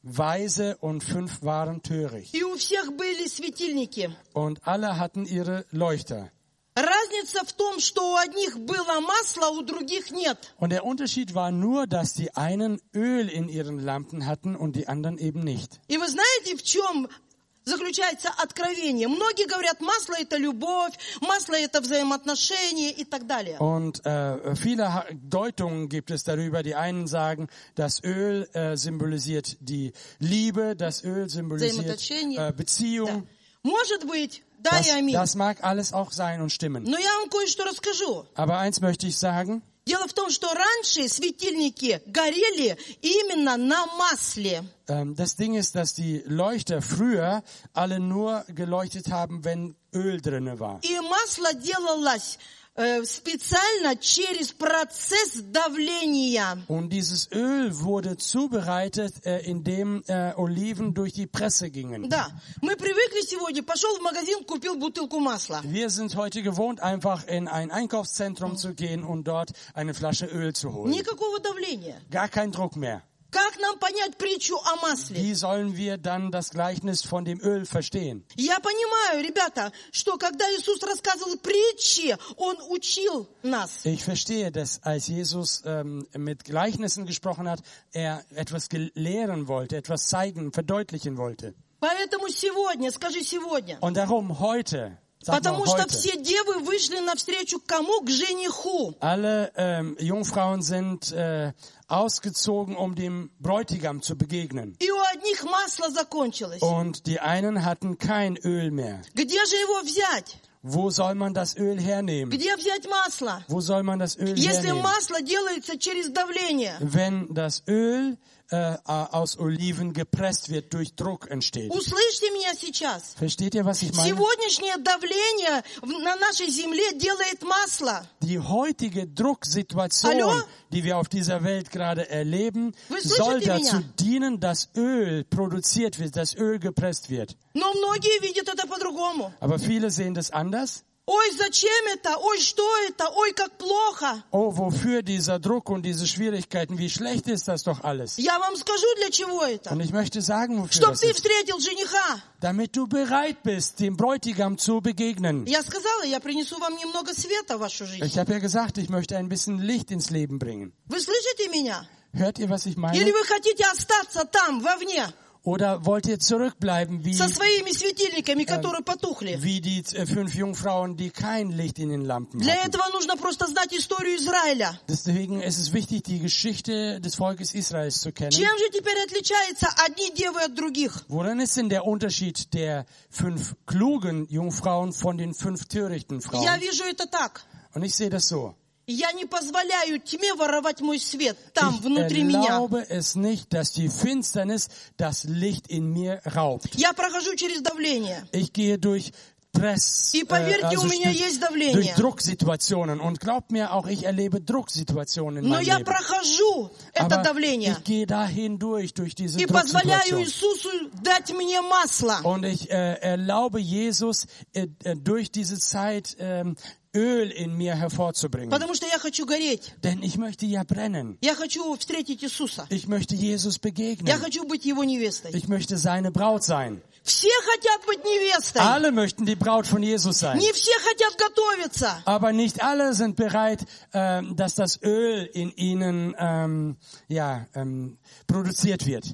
weise und fünf waren töricht. И у всех были светильники. Und alle hatten ihre Leuchter. Разница в том, что у одних было масло, а у других нет. Und der Unterschied war nur, dass die einen Öl in ihren Lampen hatten und die anderen eben nicht. И вы знаете, в чем заключается откровение? Многие говорят, масло это любовь, масло это взаимоотношения и так далее. Und äh, viele Ha- Deutungen gibt es darüber. Die einen sagen, das Öl äh, symbolisiert die Liebe, das Öl symbolisiert Взаимоотношения. äh, Beziehung. Может быть, да Das, и аминь. das mag alles auch sein und stimmen. Но я вам кое-что расскажу. Aber eins möchte ich sagen, Дело в том, что раньше светильники горели именно на масле. ähm, das Ding ist, dass die Leuchter früher alle nur geleuchtet haben, wenn Öl drinne war. И масло делалось э, специально через процесс давления. Und dieses Öl wurde zubereitet, äh, indem äh, Oliven durch die Presse gingen. Да, мы привыкли сегодня, пошел в магазин, купил бутылку масла. Wir sind heute gewohnt, einfach in ein Einkaufszentrum zu gehen und dort eine Flasche Öl zu holen. Никакого давления. Gar kein Druck mehr. Как нам понять притчу о масле? Wie sollen wir dann das Gleichnis von dem Öl verstehen? Я понимаю, ребята, что когда Иисус рассказывал притчи, Он учил нас. Ich verstehe, dass als Jesus ähm, mit Gleichnissen gesprochen hat, er etwas lehren wollte, etwas zeigen, verdeutlichen wollte. Поэтому сегодня, скажи сегодня, Und darum heute, sag mal потому что heute, все девы вышли навстречу к кому? К жениху. alle ähm, Jungfrauen sind äh, ausgezogen, um dem Bräutigam zu begegnen. И у одних масло закончилось. Und die einen hatten kein Öl mehr. Где же его взять? Wo soll man das Öl hernehmen? Где взять масло? Wo soll man das Öl Если hernehmen? масло делается через давление. Wenn das Öl äh, aus Oliven gepresst wird, durch Druck entsteht. Услышьте меня сейчас. Versteht ihr, was ich meine? Сегодняшнее давление в- на нашей земле делает масло. Die heutige Drucksituation, Hallo? die wir auf dieser Welt gerade erleben, Вы soll слышите dazu меня? dienen, dass Öl produziert wird, dass Öl gepresst wird. Но многие видят это по-другому. Aber viele sehen das anders. Ой, зачем это? Ой, что это? Ой, как плохо. Oh, wofür dieser Druck und diese Schwierigkeiten? Wie schlecht ist das doch alles? Я вам скажу, для чего это. Und ich möchte sagen, wofür Чтоб das ты ist. встретил жениха. Damit du bereit bist, dem Bräutigam zu begegnen. Я сказала, я принесу вам немного света в вашу жизнь. Ich habe ja gesagt, ich möchte ein bisschen Licht ins Leben bringen. Вы слышите меня? Hört ihr, was ich meine? Или вы хотите остаться там, вовне, Oder wollt ihr zurückbleiben wie, со своими светильниками, которые потухли? wie die äh, fünf Jungfrauen, die kein Licht in den Lampen Для hatten? этого нужно просто знать историю Израиля. Deswegen ist es wichtig, die Geschichte des Volkes Israels zu kennen. Чем же теперь отличаются одни девы от других? Worin ist denn der Unterschied der fünf klugen Jungfrauen von den fünf törichten Я Frauen? вижу это так. Und ich sehe das so. Я не позволяю тьме воровать мой свет там, Ich внутри меня. erlaube es nicht, dass die Finsternis das Licht in mir raubt. Я прохожу через давление. Ich gehe durch Press, И поверьте, also у меня durch, есть durch давление. Drucksituationen. Und glaubt mir auch, ich erlebe Drucksituationen in Но meinem я Leben. прохожу это Aber давление. ich gehe da hindurch, durch diese И позволяю Drucksituation. Иисусу дать мне масло. Und ich äh, erlaube Jesus, äh, äh, durch diese Zeit ähm, Öl in mir hervorzubringen. Потому что я хочу гореть. Denn ich möchte ja brennen. Я хочу встретить Иисуса. Ich möchte Jesus Я begegnen. хочу быть Его невестой. Ich möchte seine Braut sein. Все хотят быть невестой. Alle möchten die Braut von Jesus sein. Не все хотят готовиться. Aber nicht alle sind bereit, ähm, dass das Öl in ihnen ähm, ja, ähm, produziert wird.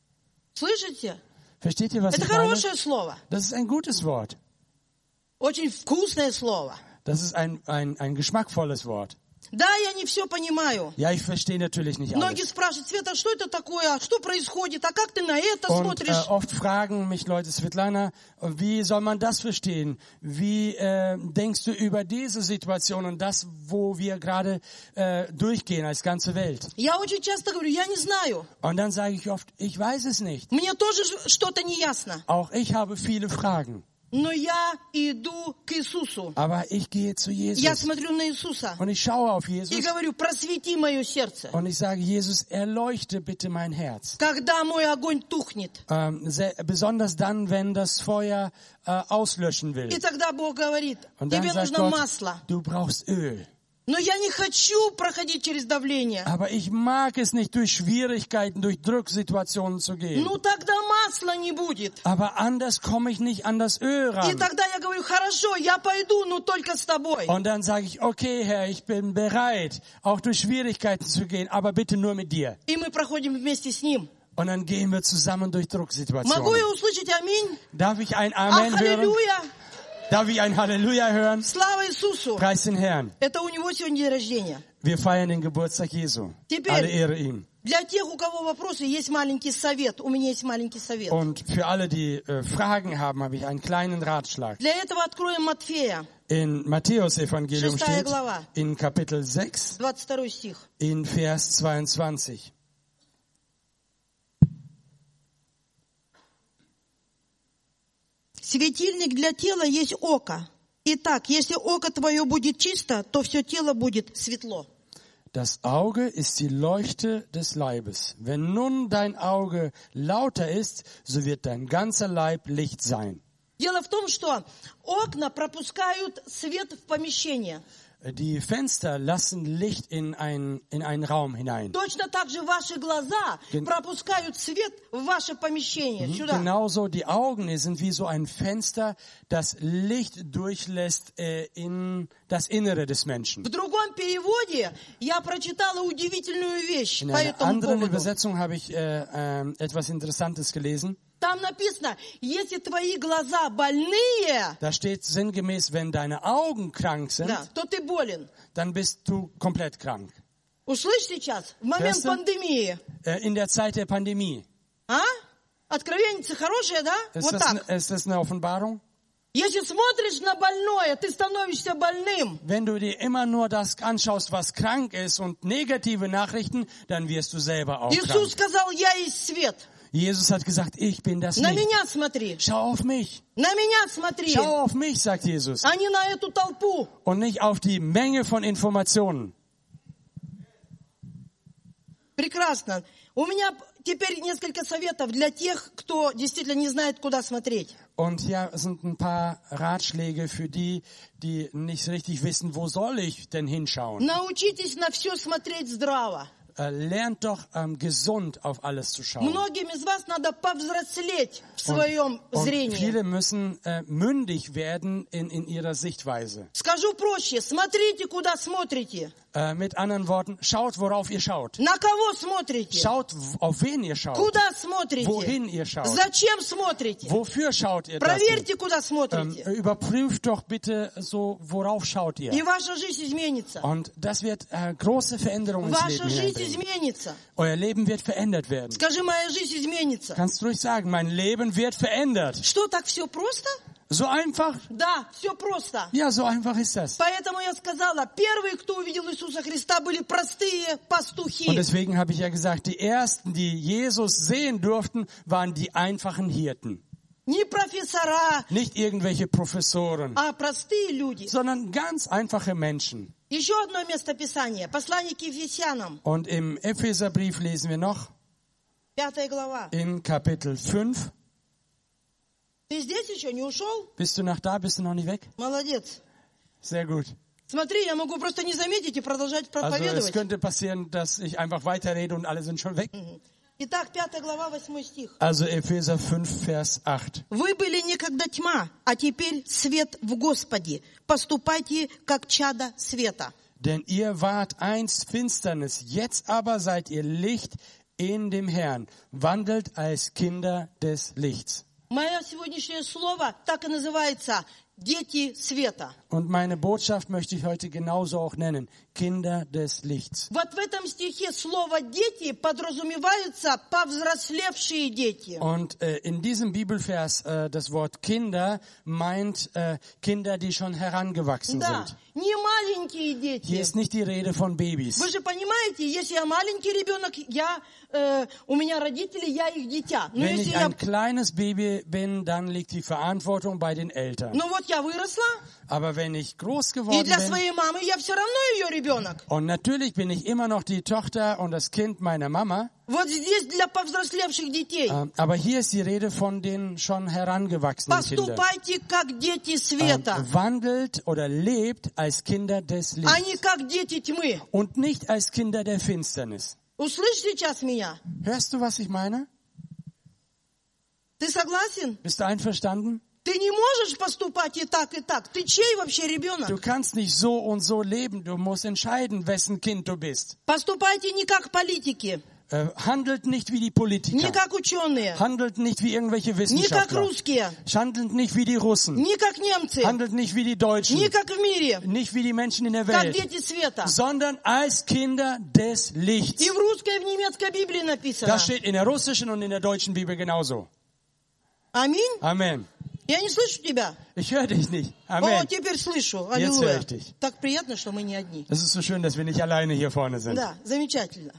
Слышите? Versteht ihr, was Это ich meine? хорошее слово. Das ist ein gutes Wort. Очень вкусное слово. Das ist ein, ein, ein geschmackvolles Wort. Да, я не все понимаю. Ja, ich verstehe natürlich nicht Многие alles. спрашивают: Света, что это такое? А что происходит? А как ты на это Und смотришь? äh, oft fragen mich Leute, Svetlana, wie soll man das verstehen? Wie äh, denkst du über diese Situation und das, wo wir gerade äh, durchgehen als ganze Welt? Я очень часто говорю: я не знаю. Und dann sage ich oft, ich weiß es nicht. Мне тоже что-то не ясно. Auch ich habe viele Fragen. Но я иду к Иисусу. Aber ich gehe zu Я Jesus смотрю на Иисуса und ich schaue auf и Jesus говорю: просвети мое сердце. und ich sage, Jesus, erleuchte bitte mein Herz. Когда мой огонь тухнет. Ähm, sehr, besonders dann, wenn das Feuer äh, auslöschen will. И тогда Бог говорит: Und dann тебе sagt нужно Gott, масло. du brauchst Öl. Но я не хочу проходить через давление. Aber ich mag es nicht, durch Schwierigkeiten, durch Drucksituationen zu gehen. Ну тогда масла не будет. Aber anders komme ich nicht an das Öl И ran. тогда я говорю: хорошо, я пойду, но только с тобой. Und dann sage ich, okay, Herr, ich bin bereit, auch durch Schwierigkeiten zu gehen, aber bitte nur mit dir. И мы проходим вместе с ним. Und dann gehen wir zusammen durch Могу Drucksituationen. я услышать аминь? Darf ich ein Ах, Amen hören? аллилуйя! Darf ich ein Halleluja hören? Слава Иисусу! Preis den Herrn. Это у него сегодня день рождения. Wir feiern den Geburtstag Jesu. Теперь- Alle Ehre ihm. Для тех, у кого вопросы, есть маленький совет. У меня есть маленький совет. Und für alle, die äh, Fragen haben, habe ich einen kleinen Ratschlag. Для этого откроем Матфея, In Matthäus Evangelium Шестая steht, глава. in Kapitel sechs, двадцать второй стих. in Vers zweiundzwanzig. Светильник для тела есть око. Итак, если око твое будет чисто, то все тело будет светло. Das Auge ist die Leuchte des Leibes. Wenn nun dein Auge lauter ist, so wird dein ganzer Leib Licht sein. Дело в том, что окна пропускают свет в помещение. Die Fenster lassen Licht in, ein, in einen Raum hinein. Точно так же ваши глаза Ген- пропускают свет в ваше помещение. Сюда. Genauso die Augen sind wie so ein Fenster, das Licht durchlässt äh, in das Innere des Menschen. В другом переводе я прочитала удивительную вещь In по einer этому anderen поводу. Übersetzung habe ich äh, äh, etwas Interessantes gelesen. Там написано: если твои глаза больные, Da steht sinngemäß, wenn deine Augen krank sind, да, то ты болен. dann bist du komplett krank. Услышь сейчас, в момент Hörst du? пандемии. Äh, in der Zeit der Pandemie. А? Откровенница хорошая, да? Ist Вот das, так. ist das eine Offenbarung? Если смотришь на больное, ты становишься больным. Wenn du dir immer nur das anschaust, was krank ist und negative Nachrichten, dann wirst du selber auch Иисус krank. сказал: я есть свет. Jesus hat gesagt, ich bin das На Licht. меня смотри. Schau auf mich. На меня смотри. Schau auf mich, sagt Jesus. А не на эту толпу. Und nicht auf die Menge von Informationen. Прекрасно. У меня теперь несколько советов для тех, кто действительно не знает, куда смотреть. Und hier sind ein paar Ratschläge für die, die nicht richtig wissen, wo soll ich denn hinschauen. Научитесь на все смотреть здраво. Äh, lernt doch ähm, gesund auf alles zu schauen. Многим из вас надо повзрослеть в своем Und зрении. viele müssen äh, mündig werden in, in ihrer Sichtweise. Скажу проще, смотрите, куда смотрите. Äh, mit anderen Worten, schaut, worauf ihr schaut. На кого смотрите? Schaut, w- auf wen ihr schaut. Куда смотрите? Wohin ihr schaut. Зачем смотрите? Wofür schaut ihr das? Проверьте, куда Ähm, смотрите. überprüft doch bitte so, worauf schaut ihr. И ваша жизнь изменится. Und das wird äh, große Veränderungen ins Ваша Leben жизнь hineinbringen. изменится. Euer Leben wird verändert werden. Скажи, моя жизнь изменится. Kannst du ruhig sagen, mein Leben wird verändert. Что, так все просто? So einfach? Да, все просто. Ja, so einfach ist das. Поэтому я сказала, первые, кто увидел Иисуса Христа, были простые Und пастухи. deswegen habe ich ja gesagt, die ersten, die Jesus sehen durften, waren die einfachen Hirten. Не профессора, Nicht irgendwelche Professoren, а простые люди. sondern ganz einfache Menschen. Еще одно место Писания. Послание к Ефесянам, Und im Epheserbrief lesen wir noch пятая глава. in Kapitel fünf. Ты здесь еще не ушел? Bist du noch da? Bist du noch nicht weg? Молодец. Sehr gut. Смотри, я могу просто не заметить и продолжать Also es проповедовать. könnte passieren, dass ich einfach weiterrede und alle sind schon weg. Итак, пятая глава, восьмой стих. Also Epheser fünf, Vers acht. Вы были некогда тьма, а теперь свет в Господе. Поступайте, как чада света. Denn ihr wart einst Finsternis, jetzt aber seid ihr Licht in dem Herrn. Wandelt als Kinder des Lichts. Мое сегодняшнее слово так и называется «Дети света». Und meine Botschaft möchte ich heute genauso auch nennen. Kinder des Lichts. Вот в этом стихе слово «дети» подразумеваются повзрослевшие дети. Und äh, in diesem Bibelvers äh, das Wort Kinder meint äh, Kinder, die schon herangewachsen Да, sind. не маленькие Hier дети. ist nicht die Rede von Babys. Вы же понимаете, если я маленький ребенок, я, э, у меня родители, я их дитя. Но Wenn если ich я, ein kleines Baby bin, dann liegt die Verantwortung bei den Eltern. ну вот я выросла, Aber wenn ich groß и geworden для bin, своей мамы я все равно ее ребенок. und natürlich bin ich immer noch die Tochter und das Kind meiner Mama, Вот здесь для повзрослевших детей. ähm, aber hier ist die Rede von den schon herangewachsenen Kindern. Поступайте, как дети света, Ähm, wandelt oder lebt als Kinder des а Lichts не как дети тьмы. und nicht als Kinder der Finsternis. Услышь сейчас меня. Hörst du, was ich meine? Ты согласен? Bist du einverstanden? Ты не можешь поступать и так, и так. Ты чей вообще ребенок? Du kannst nicht so und so leben. Du musst entscheiden, wessen Kind du bist. Поступайте не как политики, Äh, handelt nicht wie die не Politiker. как ученые, Handelt nicht wie irgendwelche не как Wissenschaftler. русские, Handelt nicht wie die Russen. не как немцы, Handelt nicht wie die Deutschen. не как в мире, Nicht wie die Menschen in der как Welt. дети света. Sondern als Kinder des Lichts. И в русской, и в немецкой Библии написано. Das steht in der russischen und in der deutschen Bibel genauso. Аминь. Amen. Я не слышу тебя. Ich höre dich nicht. О, Amen. теперь слышу. Jetzt höre Аллилуйя. ich dich. Так приятно, что мы не одни. Es ist so schön, dass wir nicht alleine hier vorne sind. Да, замечательно.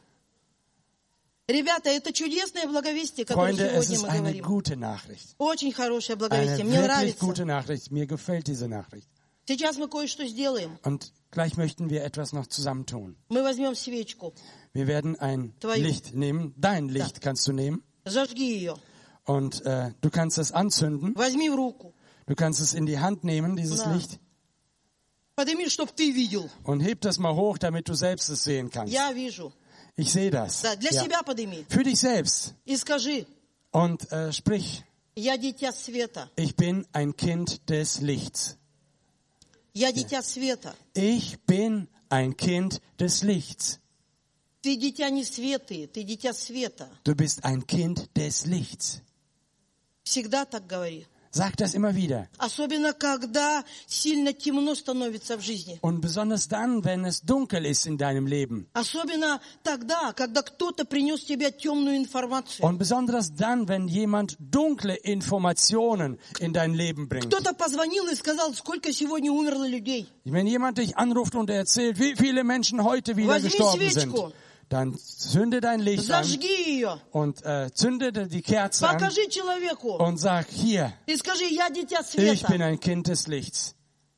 Ребята, это чудесное благовестие, которое Freunde, es сегодня ist мы eine говорим. gute Nachricht. Очень хорошее Eine благовестие. Мне wirklich нравится. gute Nachricht. Mir gefällt diese Nachricht. Сейчас мы кое-что сделаем. Und gleich möchten wir etwas noch zusammentun. Мы возьмем свечку, Wir werden ein Твою. Licht nehmen. Dein Licht kannst du nehmen. зажги ее, Und äh, du kannst es anzünden. возьми в руку, Du kannst es in die Hand nehmen, dieses Ja. Licht. подними, чтоб ты видел. Und heb das mal hoch, damit du selbst es sehen kannst. Я вижу. Ich sehe das. Да, для Ja. себя подними. Für dich selbst. И скажи, Und äh, sprich, я дитя света. ich bin ein Kind des Lichts. Я дитя света. Ich bin ein Kind des Lichts. Ты дитя не светы, ты дитя света. Du bist ein Kind des Lichts. Всегда так говори. Sag das immer wieder. Особенно, когда сильно темно становится в жизни. Und besonders dann, wenn es dunkel ist in deinem Leben. Особенно тогда, когда кто-то принес тебе темную информацию. Und besonders dann, wenn jemand dunkle Informationen in dein Leben bringt. Кто-то позвонил и сказал, сколько сегодня умерло людей. Wenn jemand dich anruft und erzählt, wie viele Menschen heute wieder Возьми gestorben sind, свечку, dann zünde dein Licht an зажги ее, und äh, zünde die Kerze an покажи человеку und sag, hier, и скажи, я дитя ich bin света. ein Kind des Lichts.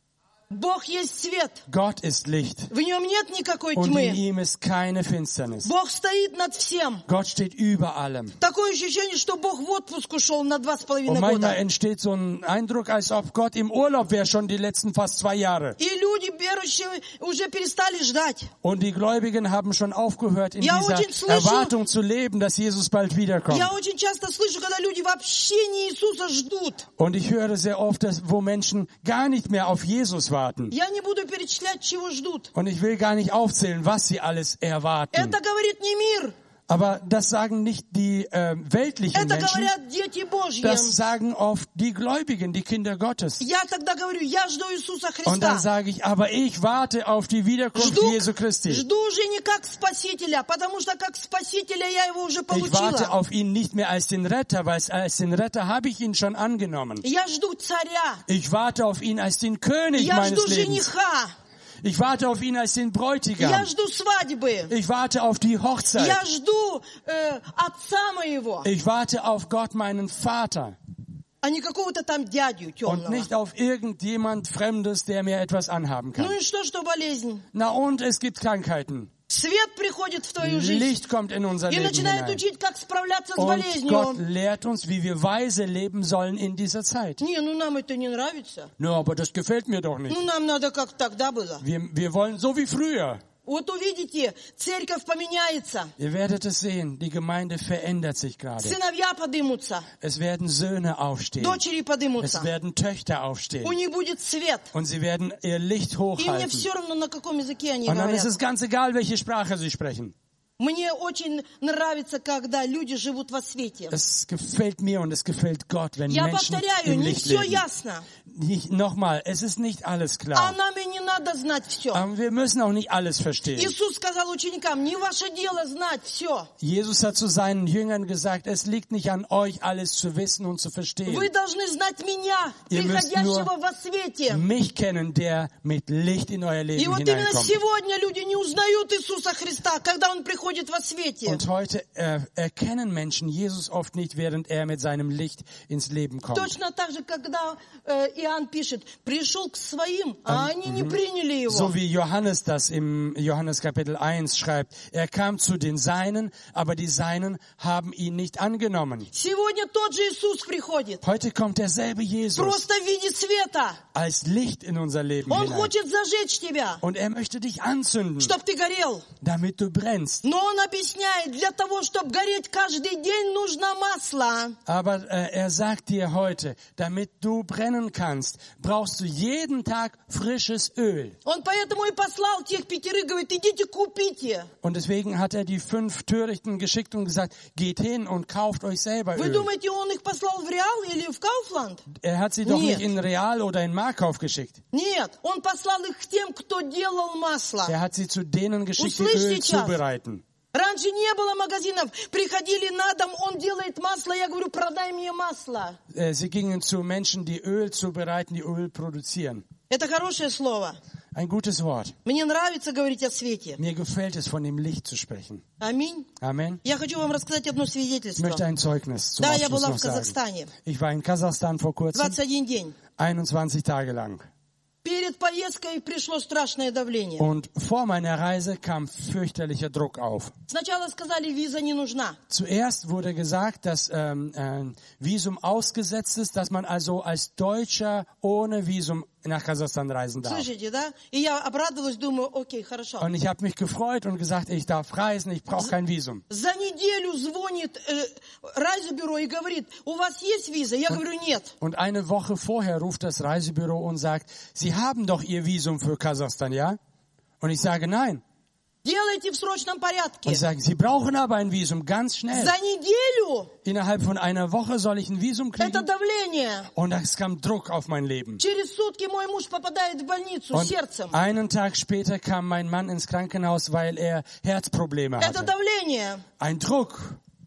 Бог есть свет. Gott ist Licht. В нем нет никакой Und in тьмы. ihm ist keine Finsternis. Бог стоит над всем. Gott steht über allem. Такое ощущение, что Бог в отпуск ушел на два с Und половиной manchmal года. entsteht so ein Eindruck, als ob Gott im Urlaub wäre schon die letzten fast zwei Jahre. И люди, верующие, уже перестали ждать. Und die Gläubigen haben schon aufgehört, in Я dieser очень слышу- Erwartung zu leben, dass Jesus bald wiederkommt. Я очень часто слышу, когда люди вообще не Иисуса ждут. Und ich höre sehr oft, dass, wo Menschen gar nicht mehr auf Jesus warten. Я не буду перечислять, чего ждут. Und ich will gar nicht aufzählen, was sie alles erwarten. Это говорит не мир. Aber das sagen nicht die äh, weltlichen Это Menschen, говорят дети Божьи. das sagen oft die Gläubigen, die Kinder Gottes. Я тогда говорю, я жду Иисуса Und dann Христа. sage ich, aber ich warte auf die Wiederkunft Жду, Jesu Christi. жду уже не как Спасителя, потому что как Спасителя я его уже Ich warte получила. auf ihn nicht mehr als den Retter, weil als den Retter habe ich ihn schon angenommen. Я жду царя. Ich warte auf ihn als den König Я meines жду Lebens. жениха. Ich warte auf ihn als den Я Bräutigam. жду свадьбы. Ich warte auf die Hochzeit. Я жду э, отца моего, Ich warte auf Gott, meinen Vater. а не какого-то там дядю Und темного. nicht auf irgendjemand Fremdes, der mir etwas anhaben kann. Ну и что, что болезнь? Na und es gibt Krankheiten. Свет приходит в твою жизнь Licht kommt in unser и Leben начинает hinein. учить, как справляться с Und болезнью. Gott lehrt uns, wie wir weise leben sollen in dieser Zeit. Не, ну нам это не нравится. No, aber das gefällt mir doch nicht. Ну нам надо, как тогда было. Wir, wir wollen so wie früher. Вот увидите, церковь поменяется. Ihr werdet es sehen, die Gemeinde verändert sich gerade. Сыновья подымутся, Es werden Söhne aufstehen. дочери Es подымутся. werden Töchter У aufstehen. них будет свет. Und sie werden ihr Licht И мне hochhalten. все равно, на каком языке они Und dann ist говорят. es ganz egal, welche Sprache sie sprechen. Мне очень нравится, когда люди живут во свете. Es gefällt mir und es gefällt Gott, wenn Я Menschen повторяю, im не Licht все leben. ясно. Nicht, nochmal, es ist nicht alles А klar. нам и не надо знать все. Aber wir müssen auch nicht alles verstehen. Иисус сказал ученикам, не ваше дело знать все. Jesus hat zu seinen Jüngern gesagt, es liegt nicht an euch, alles zu wissen und zu verstehen. Вы должны знать меня, Ihr müsst приходящего nur во свете. mich kennen, der mit Licht in euer И Leben вот именно hineinkommt. сегодня люди не узнают Иисуса Христа, когда Он приходит во свете. Und heute äh, erkennen Menschen Jesus oft nicht, während er mit seinem Licht ins Leben kommt. Точно так же, когда э, Иоанн пишет, пришел к своим, а они не приняли его. So wie Johannes das im Johannes Kapitel eins schreibt. Er kam zu den Seinen, aber die Seinen haben ihn nicht angenommen. Сегодня тот же Иисус приходит, Heute kommt derselbe Jesus просто в виде света. als Licht in unser Leben Он hinein. хочет зажечь тебя, Und er möchte dich anzünden, чтоб ты горел. damit du brennst. Но Он объясняет, для того, чтобы гореть каждый день, нужно масло. Aber äh, er sagt dir heute, damit du brennen kannst, brauchst du jeden Tag frisches Öl. Он поэтому и послал тех пятерых, говорит, идите купите. Und deswegen hat er die fünf Törichten geschickt und gesagt, geht hin und kauft euch selber Вы Öl. думаете, Он их послал в Реал или в Кауфланд? Er hat sie doch Нет. nicht in Real oder in Markauf geschickt. Нет, Он послал их к тем, кто делал масло. Er hat sie zu denen geschickt, die Услышьте Öl сейчас. zubereiten. Раньше не было магазинов. Приходили на дом, он делает масло. Я говорю, продай мне масло. Äh, Sie gingen zu Menschen, die Öl zubereiten, die Öl produzieren. Это хорошее слово. Ein gutes Wort. Мне нравится говорить о свете. Mir gefällt es, von dem Licht zu sprechen. Аминь. Amen. Я хочу вам рассказать одно Ich свидетельство. möchte ein Zeugnis zum Да, я Abschluss была noch в sagen. Казахстане. Ich war in Kasachstan vor kurzem, двадцать один день. einundzwanzig Tage lang. Перед поездкой пришло страшное давление. Und vor meiner Reise kam fürchterlicher Druck auf. Сначала сказали, виза не нужна. Zuerst wurde gesagt, dass ähm, ein Visum ausgesetzt ist, dass man also als Deutscher ohne Visum nach Kasachstan reisen darf. Слышите, да? И я обрадовалась, думаю, окей, хорошо. Und ich habe mich gefreut und gesagt, ich darf reisen, ich brauche kein Visum. За неделю звонит э, Райзебюро и говорит, у вас есть виза? Я говорю, нет. Und eine Woche vorher ruft das Reisebüro und sagt, Sie haben doch Ihr Visum für Kasachstan, ja? Und ich sage, nein. Делайте в срочном Und порядке. ich sage, Sie brauchen aber ein Visum, ganz schnell. За неделю Innerhalb von einer Woche soll ich ein Visum это kriegen. давление. Und es kam Druck auf mein Leben. Через сутки мой муж попадает в больницу Und сердцем. einen Tag später kam mein Mann ins Krankenhaus, weil er Herzprobleme Это hatte. давление. Ein Druck.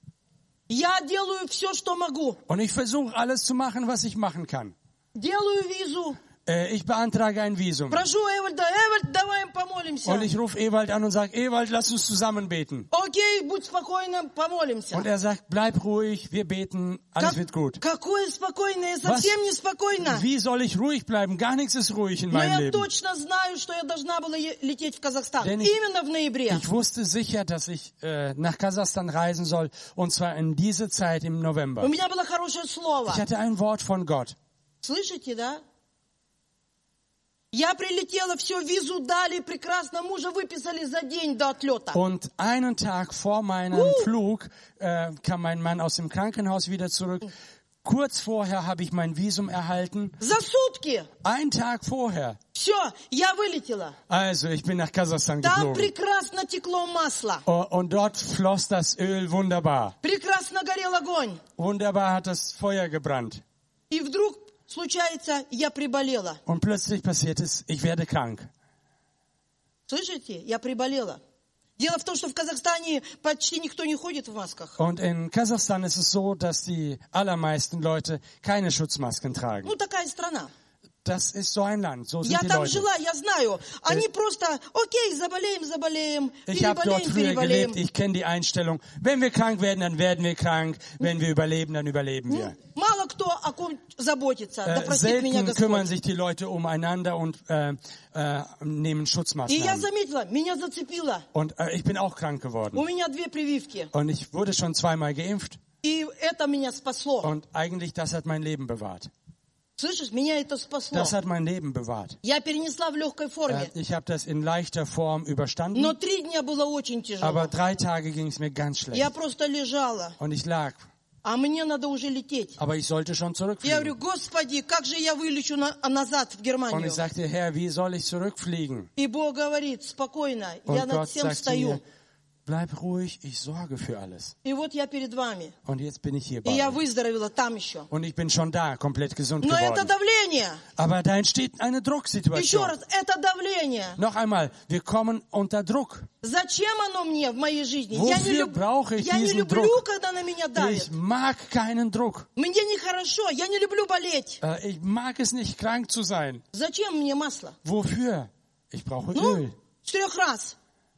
Я делаю все, что могу. Und ich versuche alles zu machen, was ich machen kann. Делаю визу. Äh, ich beantrage ein Visum. Прошу Эвальда, Эвальд, давай помолимся. Und ich rufe Ewald an und sage, Ewald, lass uns zusammen beten. Окей, окей, будь спокойна, помолимся. Und er sagt, bleib ruhig, wir beten, alles Как- wird gut. Какое спокойное, совсем не спокойно. Wie soll ich ruhig bleiben? Gar nichts ist ruhig in Но meinem я Leben. точно знаю, что я должна была е- лететь в Казахстан. Denn ich- Именно в ноябре. Ich wusste sicher, dass ich äh, nach Kasachstan reisen soll, und zwar in diese Zeit im У November. меня было хорошее слово. Ich hatte ein Wort von Gott. Слышите, да? Я прилетела, все, визу дали, прекрасно, мужа выписали за день до отлета. Und einen Tag vor meinem Flug äh, kam mein Mann aus dem Krankenhaus wieder zurück. Kurz vorher habe ich mein Visum erhalten. За сутки. Ein Tag vorher. Все, я вылетела. Also, ich bin nach Kasachstan Там geflogen. прекрасно текло масло. Oh, und dort floss das Öl wunderbar. Прекрасно горел огонь. Wunderbar hat das Feuer gebrannt. И вдруг случается, я приболела. Und plötzlich passiert es, ich werde krank. Слышите? Я приболела. Дело в том, что в Казахстане почти никто не ходит в масках. Und in Kasachstan ist es so, dass die allermeisten Leute keine Schutzmasken tragen. Ну, такая страна. Das ist so ein Land, so sind Я die там Leute. жила, я знаю. Они просто, окей, заболеем, заболеем, Ich habe dort переболеем, früher переболеем. gelebt, ich kenne die Einstellung. Wenn wir krank werden, dann werden wir krank. Wenn wir überleben, dann überleben wir. Мало кто о ком заботится. Да Äh, простит меня selten kümmern Господь. sich die Leute umeinander und äh, äh, nehmen И я Schutzmaßnahmen. заметила, меня зацепило. Und äh, ich bin auch krank У geworden. меня две прививки. Und ich wurde schon zweimal geimpft. И это меня спасло. Und eigentlich, das hat mein Leben bewahrt. Слышишь, меня это спасло. Das hat mein Leben bewahrt. Я перенесла в легкой Äh, форме. ich habe das in leichter Form überstanden. Но три дня было очень тяжело. Aber drei Tage ging es mir ganz schlecht. Я просто лежала. Und ich lag. А мне надо уже лететь. Aber ich sollte schon Я говорю, zurückfliegen. Господи, как же я вылечу на- назад в Und Германию? ich sagte, Herr, wie soll ich zurückfliegen? И Бог говорит, спокойно, Und я над Gott всем sagt zu mir, стою. bleib ruhig, ich sorge für alles. И вот я перед вами. Und jetzt bin ich hier И я bei euch. выздоровела там еще. Und ich bin schon da, komplett gesund Но это geworden. давление. Aber da entsteht eine Еще Drucksituation. раз, это давление. Noch einmal, wir kommen unter Druck. Зачем оно мне в моей жизни? Я не, Wofür люб- brauche ich я не diesen люблю, Druck? когда на меня давят. Ich mag keinen Druck. Мне нехорошо, я не люблю болеть. Äh, Ich mag es nicht, krank zu sein. Зачем мне масло? Wofür? Ich brauche Ну, Öl. с трех раз.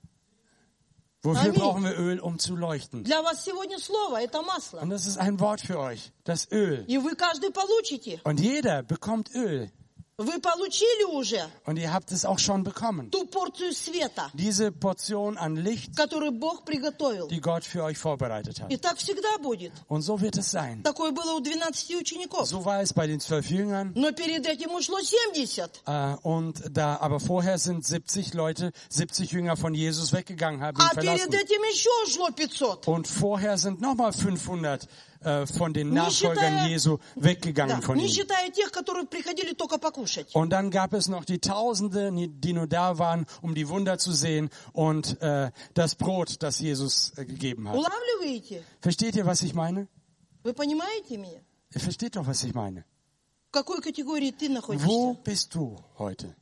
Wofür Amen. brauchen wir Öl, um zu leuchten? Для вас сегодня слово, это масло. Und das ist ein Wort für euch, das Öl. И вы каждый получите. Und jeder bekommt Öl. Вы получили уже Und ihr habt es auch schon bekommen. ту порцию света, Diese Portion an Licht, которую Бог приготовил. die Gott für euch vorbereitet hat. И так всегда будет. Und so wird es sein. Такое было у двенадцати учеников. So war es bei den zwölf Jüngern. Но перед этим ушло семьдесят. Äh, und da, aber vorher sind siebzig Leute, siebzig Jünger von Jesus weggegangen, haben ihn А перед verlassen. этим еще ушло пятьсот. Und vorher sind nochmal fünfhundert äh, von den Не Nachfolgern считая- Jesu weggegangen Да, von не ihm. считая тех, которые приходили только покушать. Und dann gab es noch die Tausende, die nur da waren, um die Wunder zu sehen und äh, das Brot, das Jesus äh, gegeben hat. Улавливаете? Versteht ihr, was ich meine? Вы понимаете меня? Ihr versteht doch, was ich meine. В какой категории ты Wo находишься? bist du heute?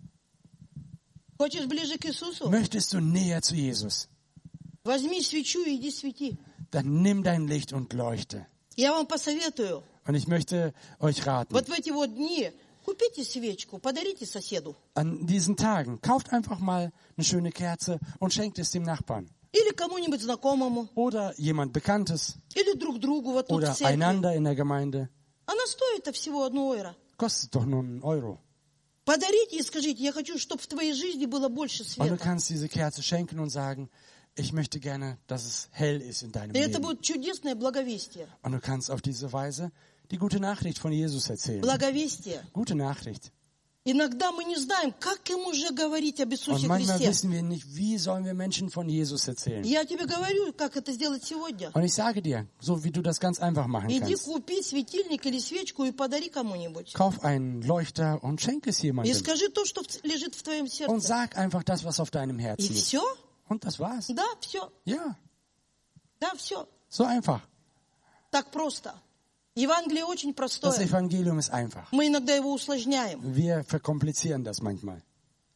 Хочешь ближе к Иисусу? Möchtest du näher zu Jesus? Возьми свечу и иди свети. Dann nimm dein Licht und leuchte. Я вам посоветую. Und ich möchte euch raten, Вот в эти вот дни купите свечку, подарите соседу. an diesen Tagen, kauft einfach mal eine schöne Kerze und schenkt es dem Nachbarn. Или кому-нибудь знакомому. Oder jemand Bekanntes. Или друг другу вот тут в Oder церкви. einander in der Gemeinde. Она стоит всего одну евро. Kostet doch nur einen Euro. Подарите и скажите, я хочу, чтобы в твоей жизни было больше Und du света. kannst diese Kerze schenken und sagen, ich möchte gerne, dass es hell ist in deinem И это Leben. будет чудесное благовестие. Und du kannst auf diese Weise die gute Nachricht von Jesus erzählen. Благовестие. Gute Nachricht. Иногда мы не знаем, как им уже говорить об Und Иисусе manchmal Христе. wissen wir nicht, wie sollen wir Menschen von Jesus erzählen. Я тебе говорю, как это сделать сегодня. Und ich sage dir, so wie du das ganz einfach machen Иди kannst. купи светильник или свечку и подари кому-нибудь. Kauf einen Leuchter und schenk es И jemandem. скажи то, что в- лежит в твоем Und сердце. sag einfach das, was auf deinem И Herzen ist. все? Und das war's. Да, все. Ja, Да, все. so einfach. Так просто. Евангелие очень Das простое. Evangelium ist einfach. Мы иногда его усложняем. Wir verkomplizieren das manchmal.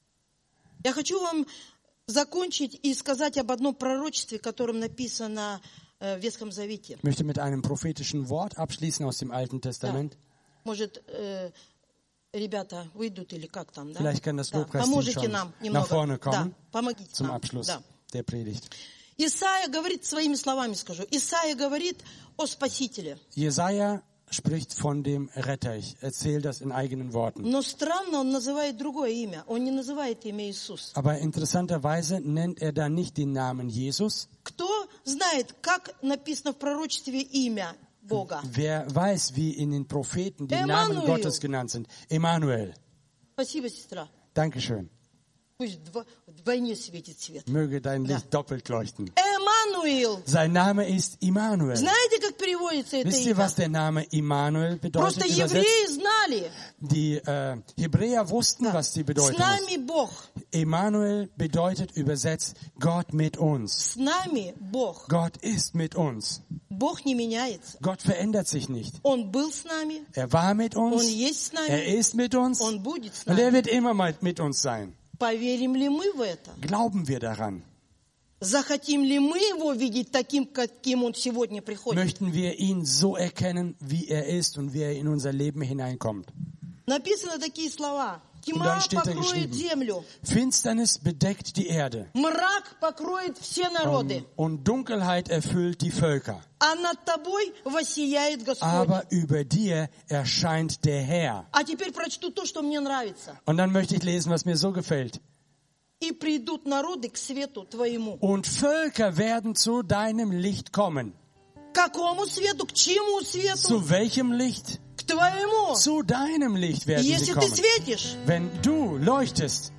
Я хочу вам закончить и сказать об одном пророчестве, которым написано э, в Ветхом Завете. Ich möchte mit einem prophetischen Wort abschließen aus dem Alten Testament. Может, э, ребята выйдут или как там, да? Vielleicht kann das Да. Lobpreisteam Поможете schon нам nach немного. vorne kommen Да, помогите zum нам. Abschluss Да. der Predigt. Исаия говорит, своими словами скажу, Исаия говорит о Спасителе. Jesaja spricht von dem Retter. Ich erzähle das in eigenen Worten. Но странно, он называет другое имя. Он не называет имя Иисус. Aber interessanterweise nennt er da nicht den Namen Jesus. Кто знает, как написано в пророчестве имя Бога? Wer weiß, wie in den Propheten die Emmanuel. Namen Gottes genannt sind? Emmanuel. Спасибо, сестра. Dankeschön. Пусть дво- вдвойне светит свет. Möge dein Licht doppelt leuchten. Эммануил. Sein Name ist Immanuel. Знаете, как переводится это Wisst ihr, имя? was der Name Immanuel bedeutet? Просто Übersetzt? евреи знали. Die äh, Hebräer wussten, was die С Bedeutung нами ist. Бог. Immanuel bedeutet übersetzt Gott mit uns. С нами Бог. Gott ist mit uns. Бог не меняется. Gott verändert sich nicht. Он был с нами. Er war mit Он uns. есть с Er нами. ist mit uns. Он будет с Und нами. er wird immer mal mit uns sein. Поверим ли мы в это? Glauben wir daran? Захотим ли мы его видеть таким, каким он сегодня приходит? Möchten wir ihn so erkennen, wie er ist und wie er in unser Leben hineinkommt? Написаны такие слова. Und Тьма dann steht da покроет geschrieben, землю. Finsternis bedeckt die Erde Мрак покроет все народы. und Dunkelheit erfüllt die Völker. А над тобой воссияет Господь. Aber über dir erscheint der Herr. А теперь прочту то, что мне нравится. Und dann möchte ich lesen, was mir so gefällt. И придут народы к свету твоему. Und Völker werden zu deinem Licht kommen. К какому свету? К чему свету? Zu welchem Licht? К твоему. Zu deinem Licht werden sie Если ты kommen. светишь, Wenn du leuchtest,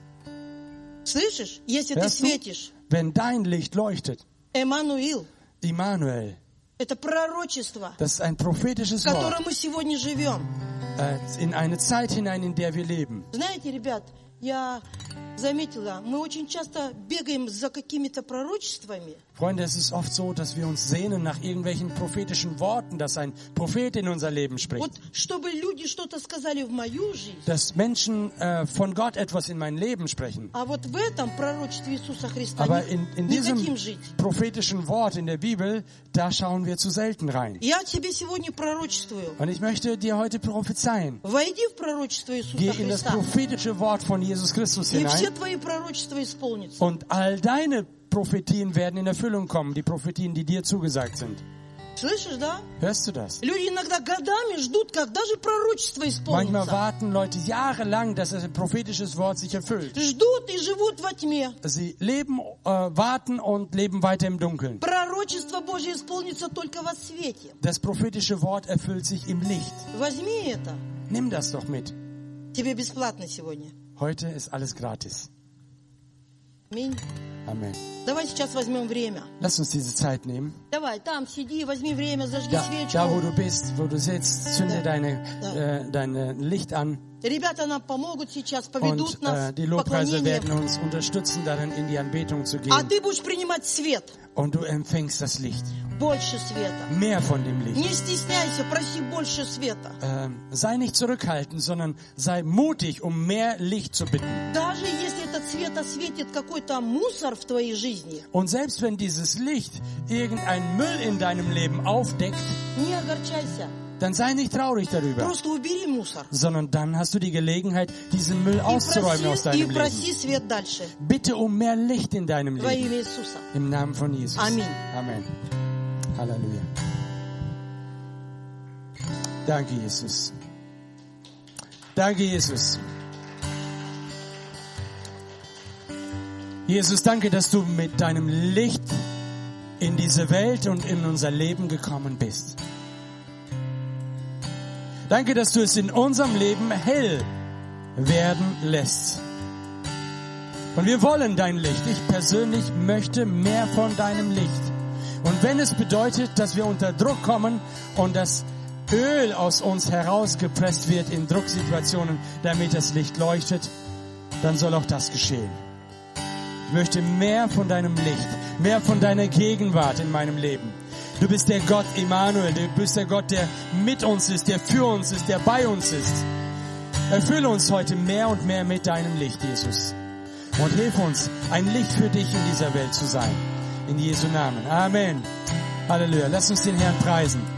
слышишь? Если ты hörst du? светишь, Wenn dein Licht leuchtet, Эммануил, Immanuel, это пророчество, das ist ein prophetisches в Wort, котором мы сегодня живем. äh, in eine Zeit hinein, in der wir leben. Знаете, ребят, я заметила, мы очень часто бегаем за какими-то пророчествами, Freunde, es ist oft so, dass wir uns sehnen nach irgendwelchen prophetischen Worten, dass ein Prophet in unser Leben spricht. вот чтобы люди что-то сказали в мою жизнь. Dass Menschen äh, von Gott etwas in mein Leben sprechen. А вот в этом пророчестве Иисуса Христа Aber не, in, in не diesem хотим жить. prophetischen Wort in der Bibel, da schauen wir zu selten rein. Я тебе сегодня пророчествую. Und ich möchte dir heute prophezeien. Войди в пророчество Иисуса Geh in das Христа, prophetische Wort von Jesus Christus и все hinein. твои пророчества исполнятся. Und all deine Prophetien werden in Erfüllung kommen, die Prophetien, die dir zugesagt sind. Слышишь, да? Hörst du das? Люди иногда годами ждут, когда же пророчество Manchmal исполнится. warten Leute jahrelang, dass ein prophetisches Wort sich erfüllt. Ждут и живут во тьме. Sie leben, äh, warten und leben weiter im Dunkeln. Пророчество Божье исполнится только во свете. Das prophetische Wort erfüllt sich im Licht. Возьми это. Nimm das doch mit. Тебе бесплатно сегодня. Heute ist alles gratis. Аминь. Amen. Давай сейчас возьмем время. Lass uns diese Zeit nehmen. Давай, там сиди, возьми время, зажги Da, свечку. da wo du bist, wo du sitzt, zünde deine, äh, dein Licht an. Rебята нам помогут сейчас, поведут Und нас äh, die в Lobpreise поклонение. werden uns unterstützen, darin in die Anbetung zu А gehen. ты будешь принимать свет. Und du empfängst das Licht. Больше света. Mehr von dem Licht. Не стесняйся, проси больше света. Ähm, sei nicht zurückhaltend, sondern sei mutig, um mehr Licht zu bitten. Даже если этот свет осветит какой-то мусор в твоей жизни, Und selbst wenn dieses Licht irgendeinen Müll in deinem Leben aufdeckt, не огорчайся. dann sei nicht traurig darüber, Просто убери мусор. sondern dann hast du die Gelegenheit, diesen Müll И auszuräumen aus проси, и deinem проси Leben. свет дальше. Bitte um mehr Licht in deinem Во Leben. имя Иисуса. Im Namen von Jesus. Amen. Amen. Halleluja. Danke, Jesus. Danke, Jesus. Jesus, danke, dass du mit deinem Licht in diese Welt und in unser Leben gekommen bist. Danke, dass du es in unserem Leben hell werden lässt. Und wir wollen dein Licht. Ich persönlich möchte mehr von deinem Licht. Und wenn es bedeutet, dass wir unter Druck kommen und das Öl aus uns herausgepresst wird in Drucksituationen, damit das Licht leuchtet, dann soll auch das geschehen. Ich möchte mehr von deinem Licht, mehr von deiner Gegenwart in meinem Leben. Du bist der Gott Immanuel, du bist der Gott, der mit uns ist, der für uns ist, der bei uns ist. Erfülle uns heute mehr und mehr mit deinem Licht, Jesus. Und hilf uns, ein Licht für dich in dieser Welt zu sein. In Jesu Namen. Amen. Halleluja. Lass uns den Herrn preisen.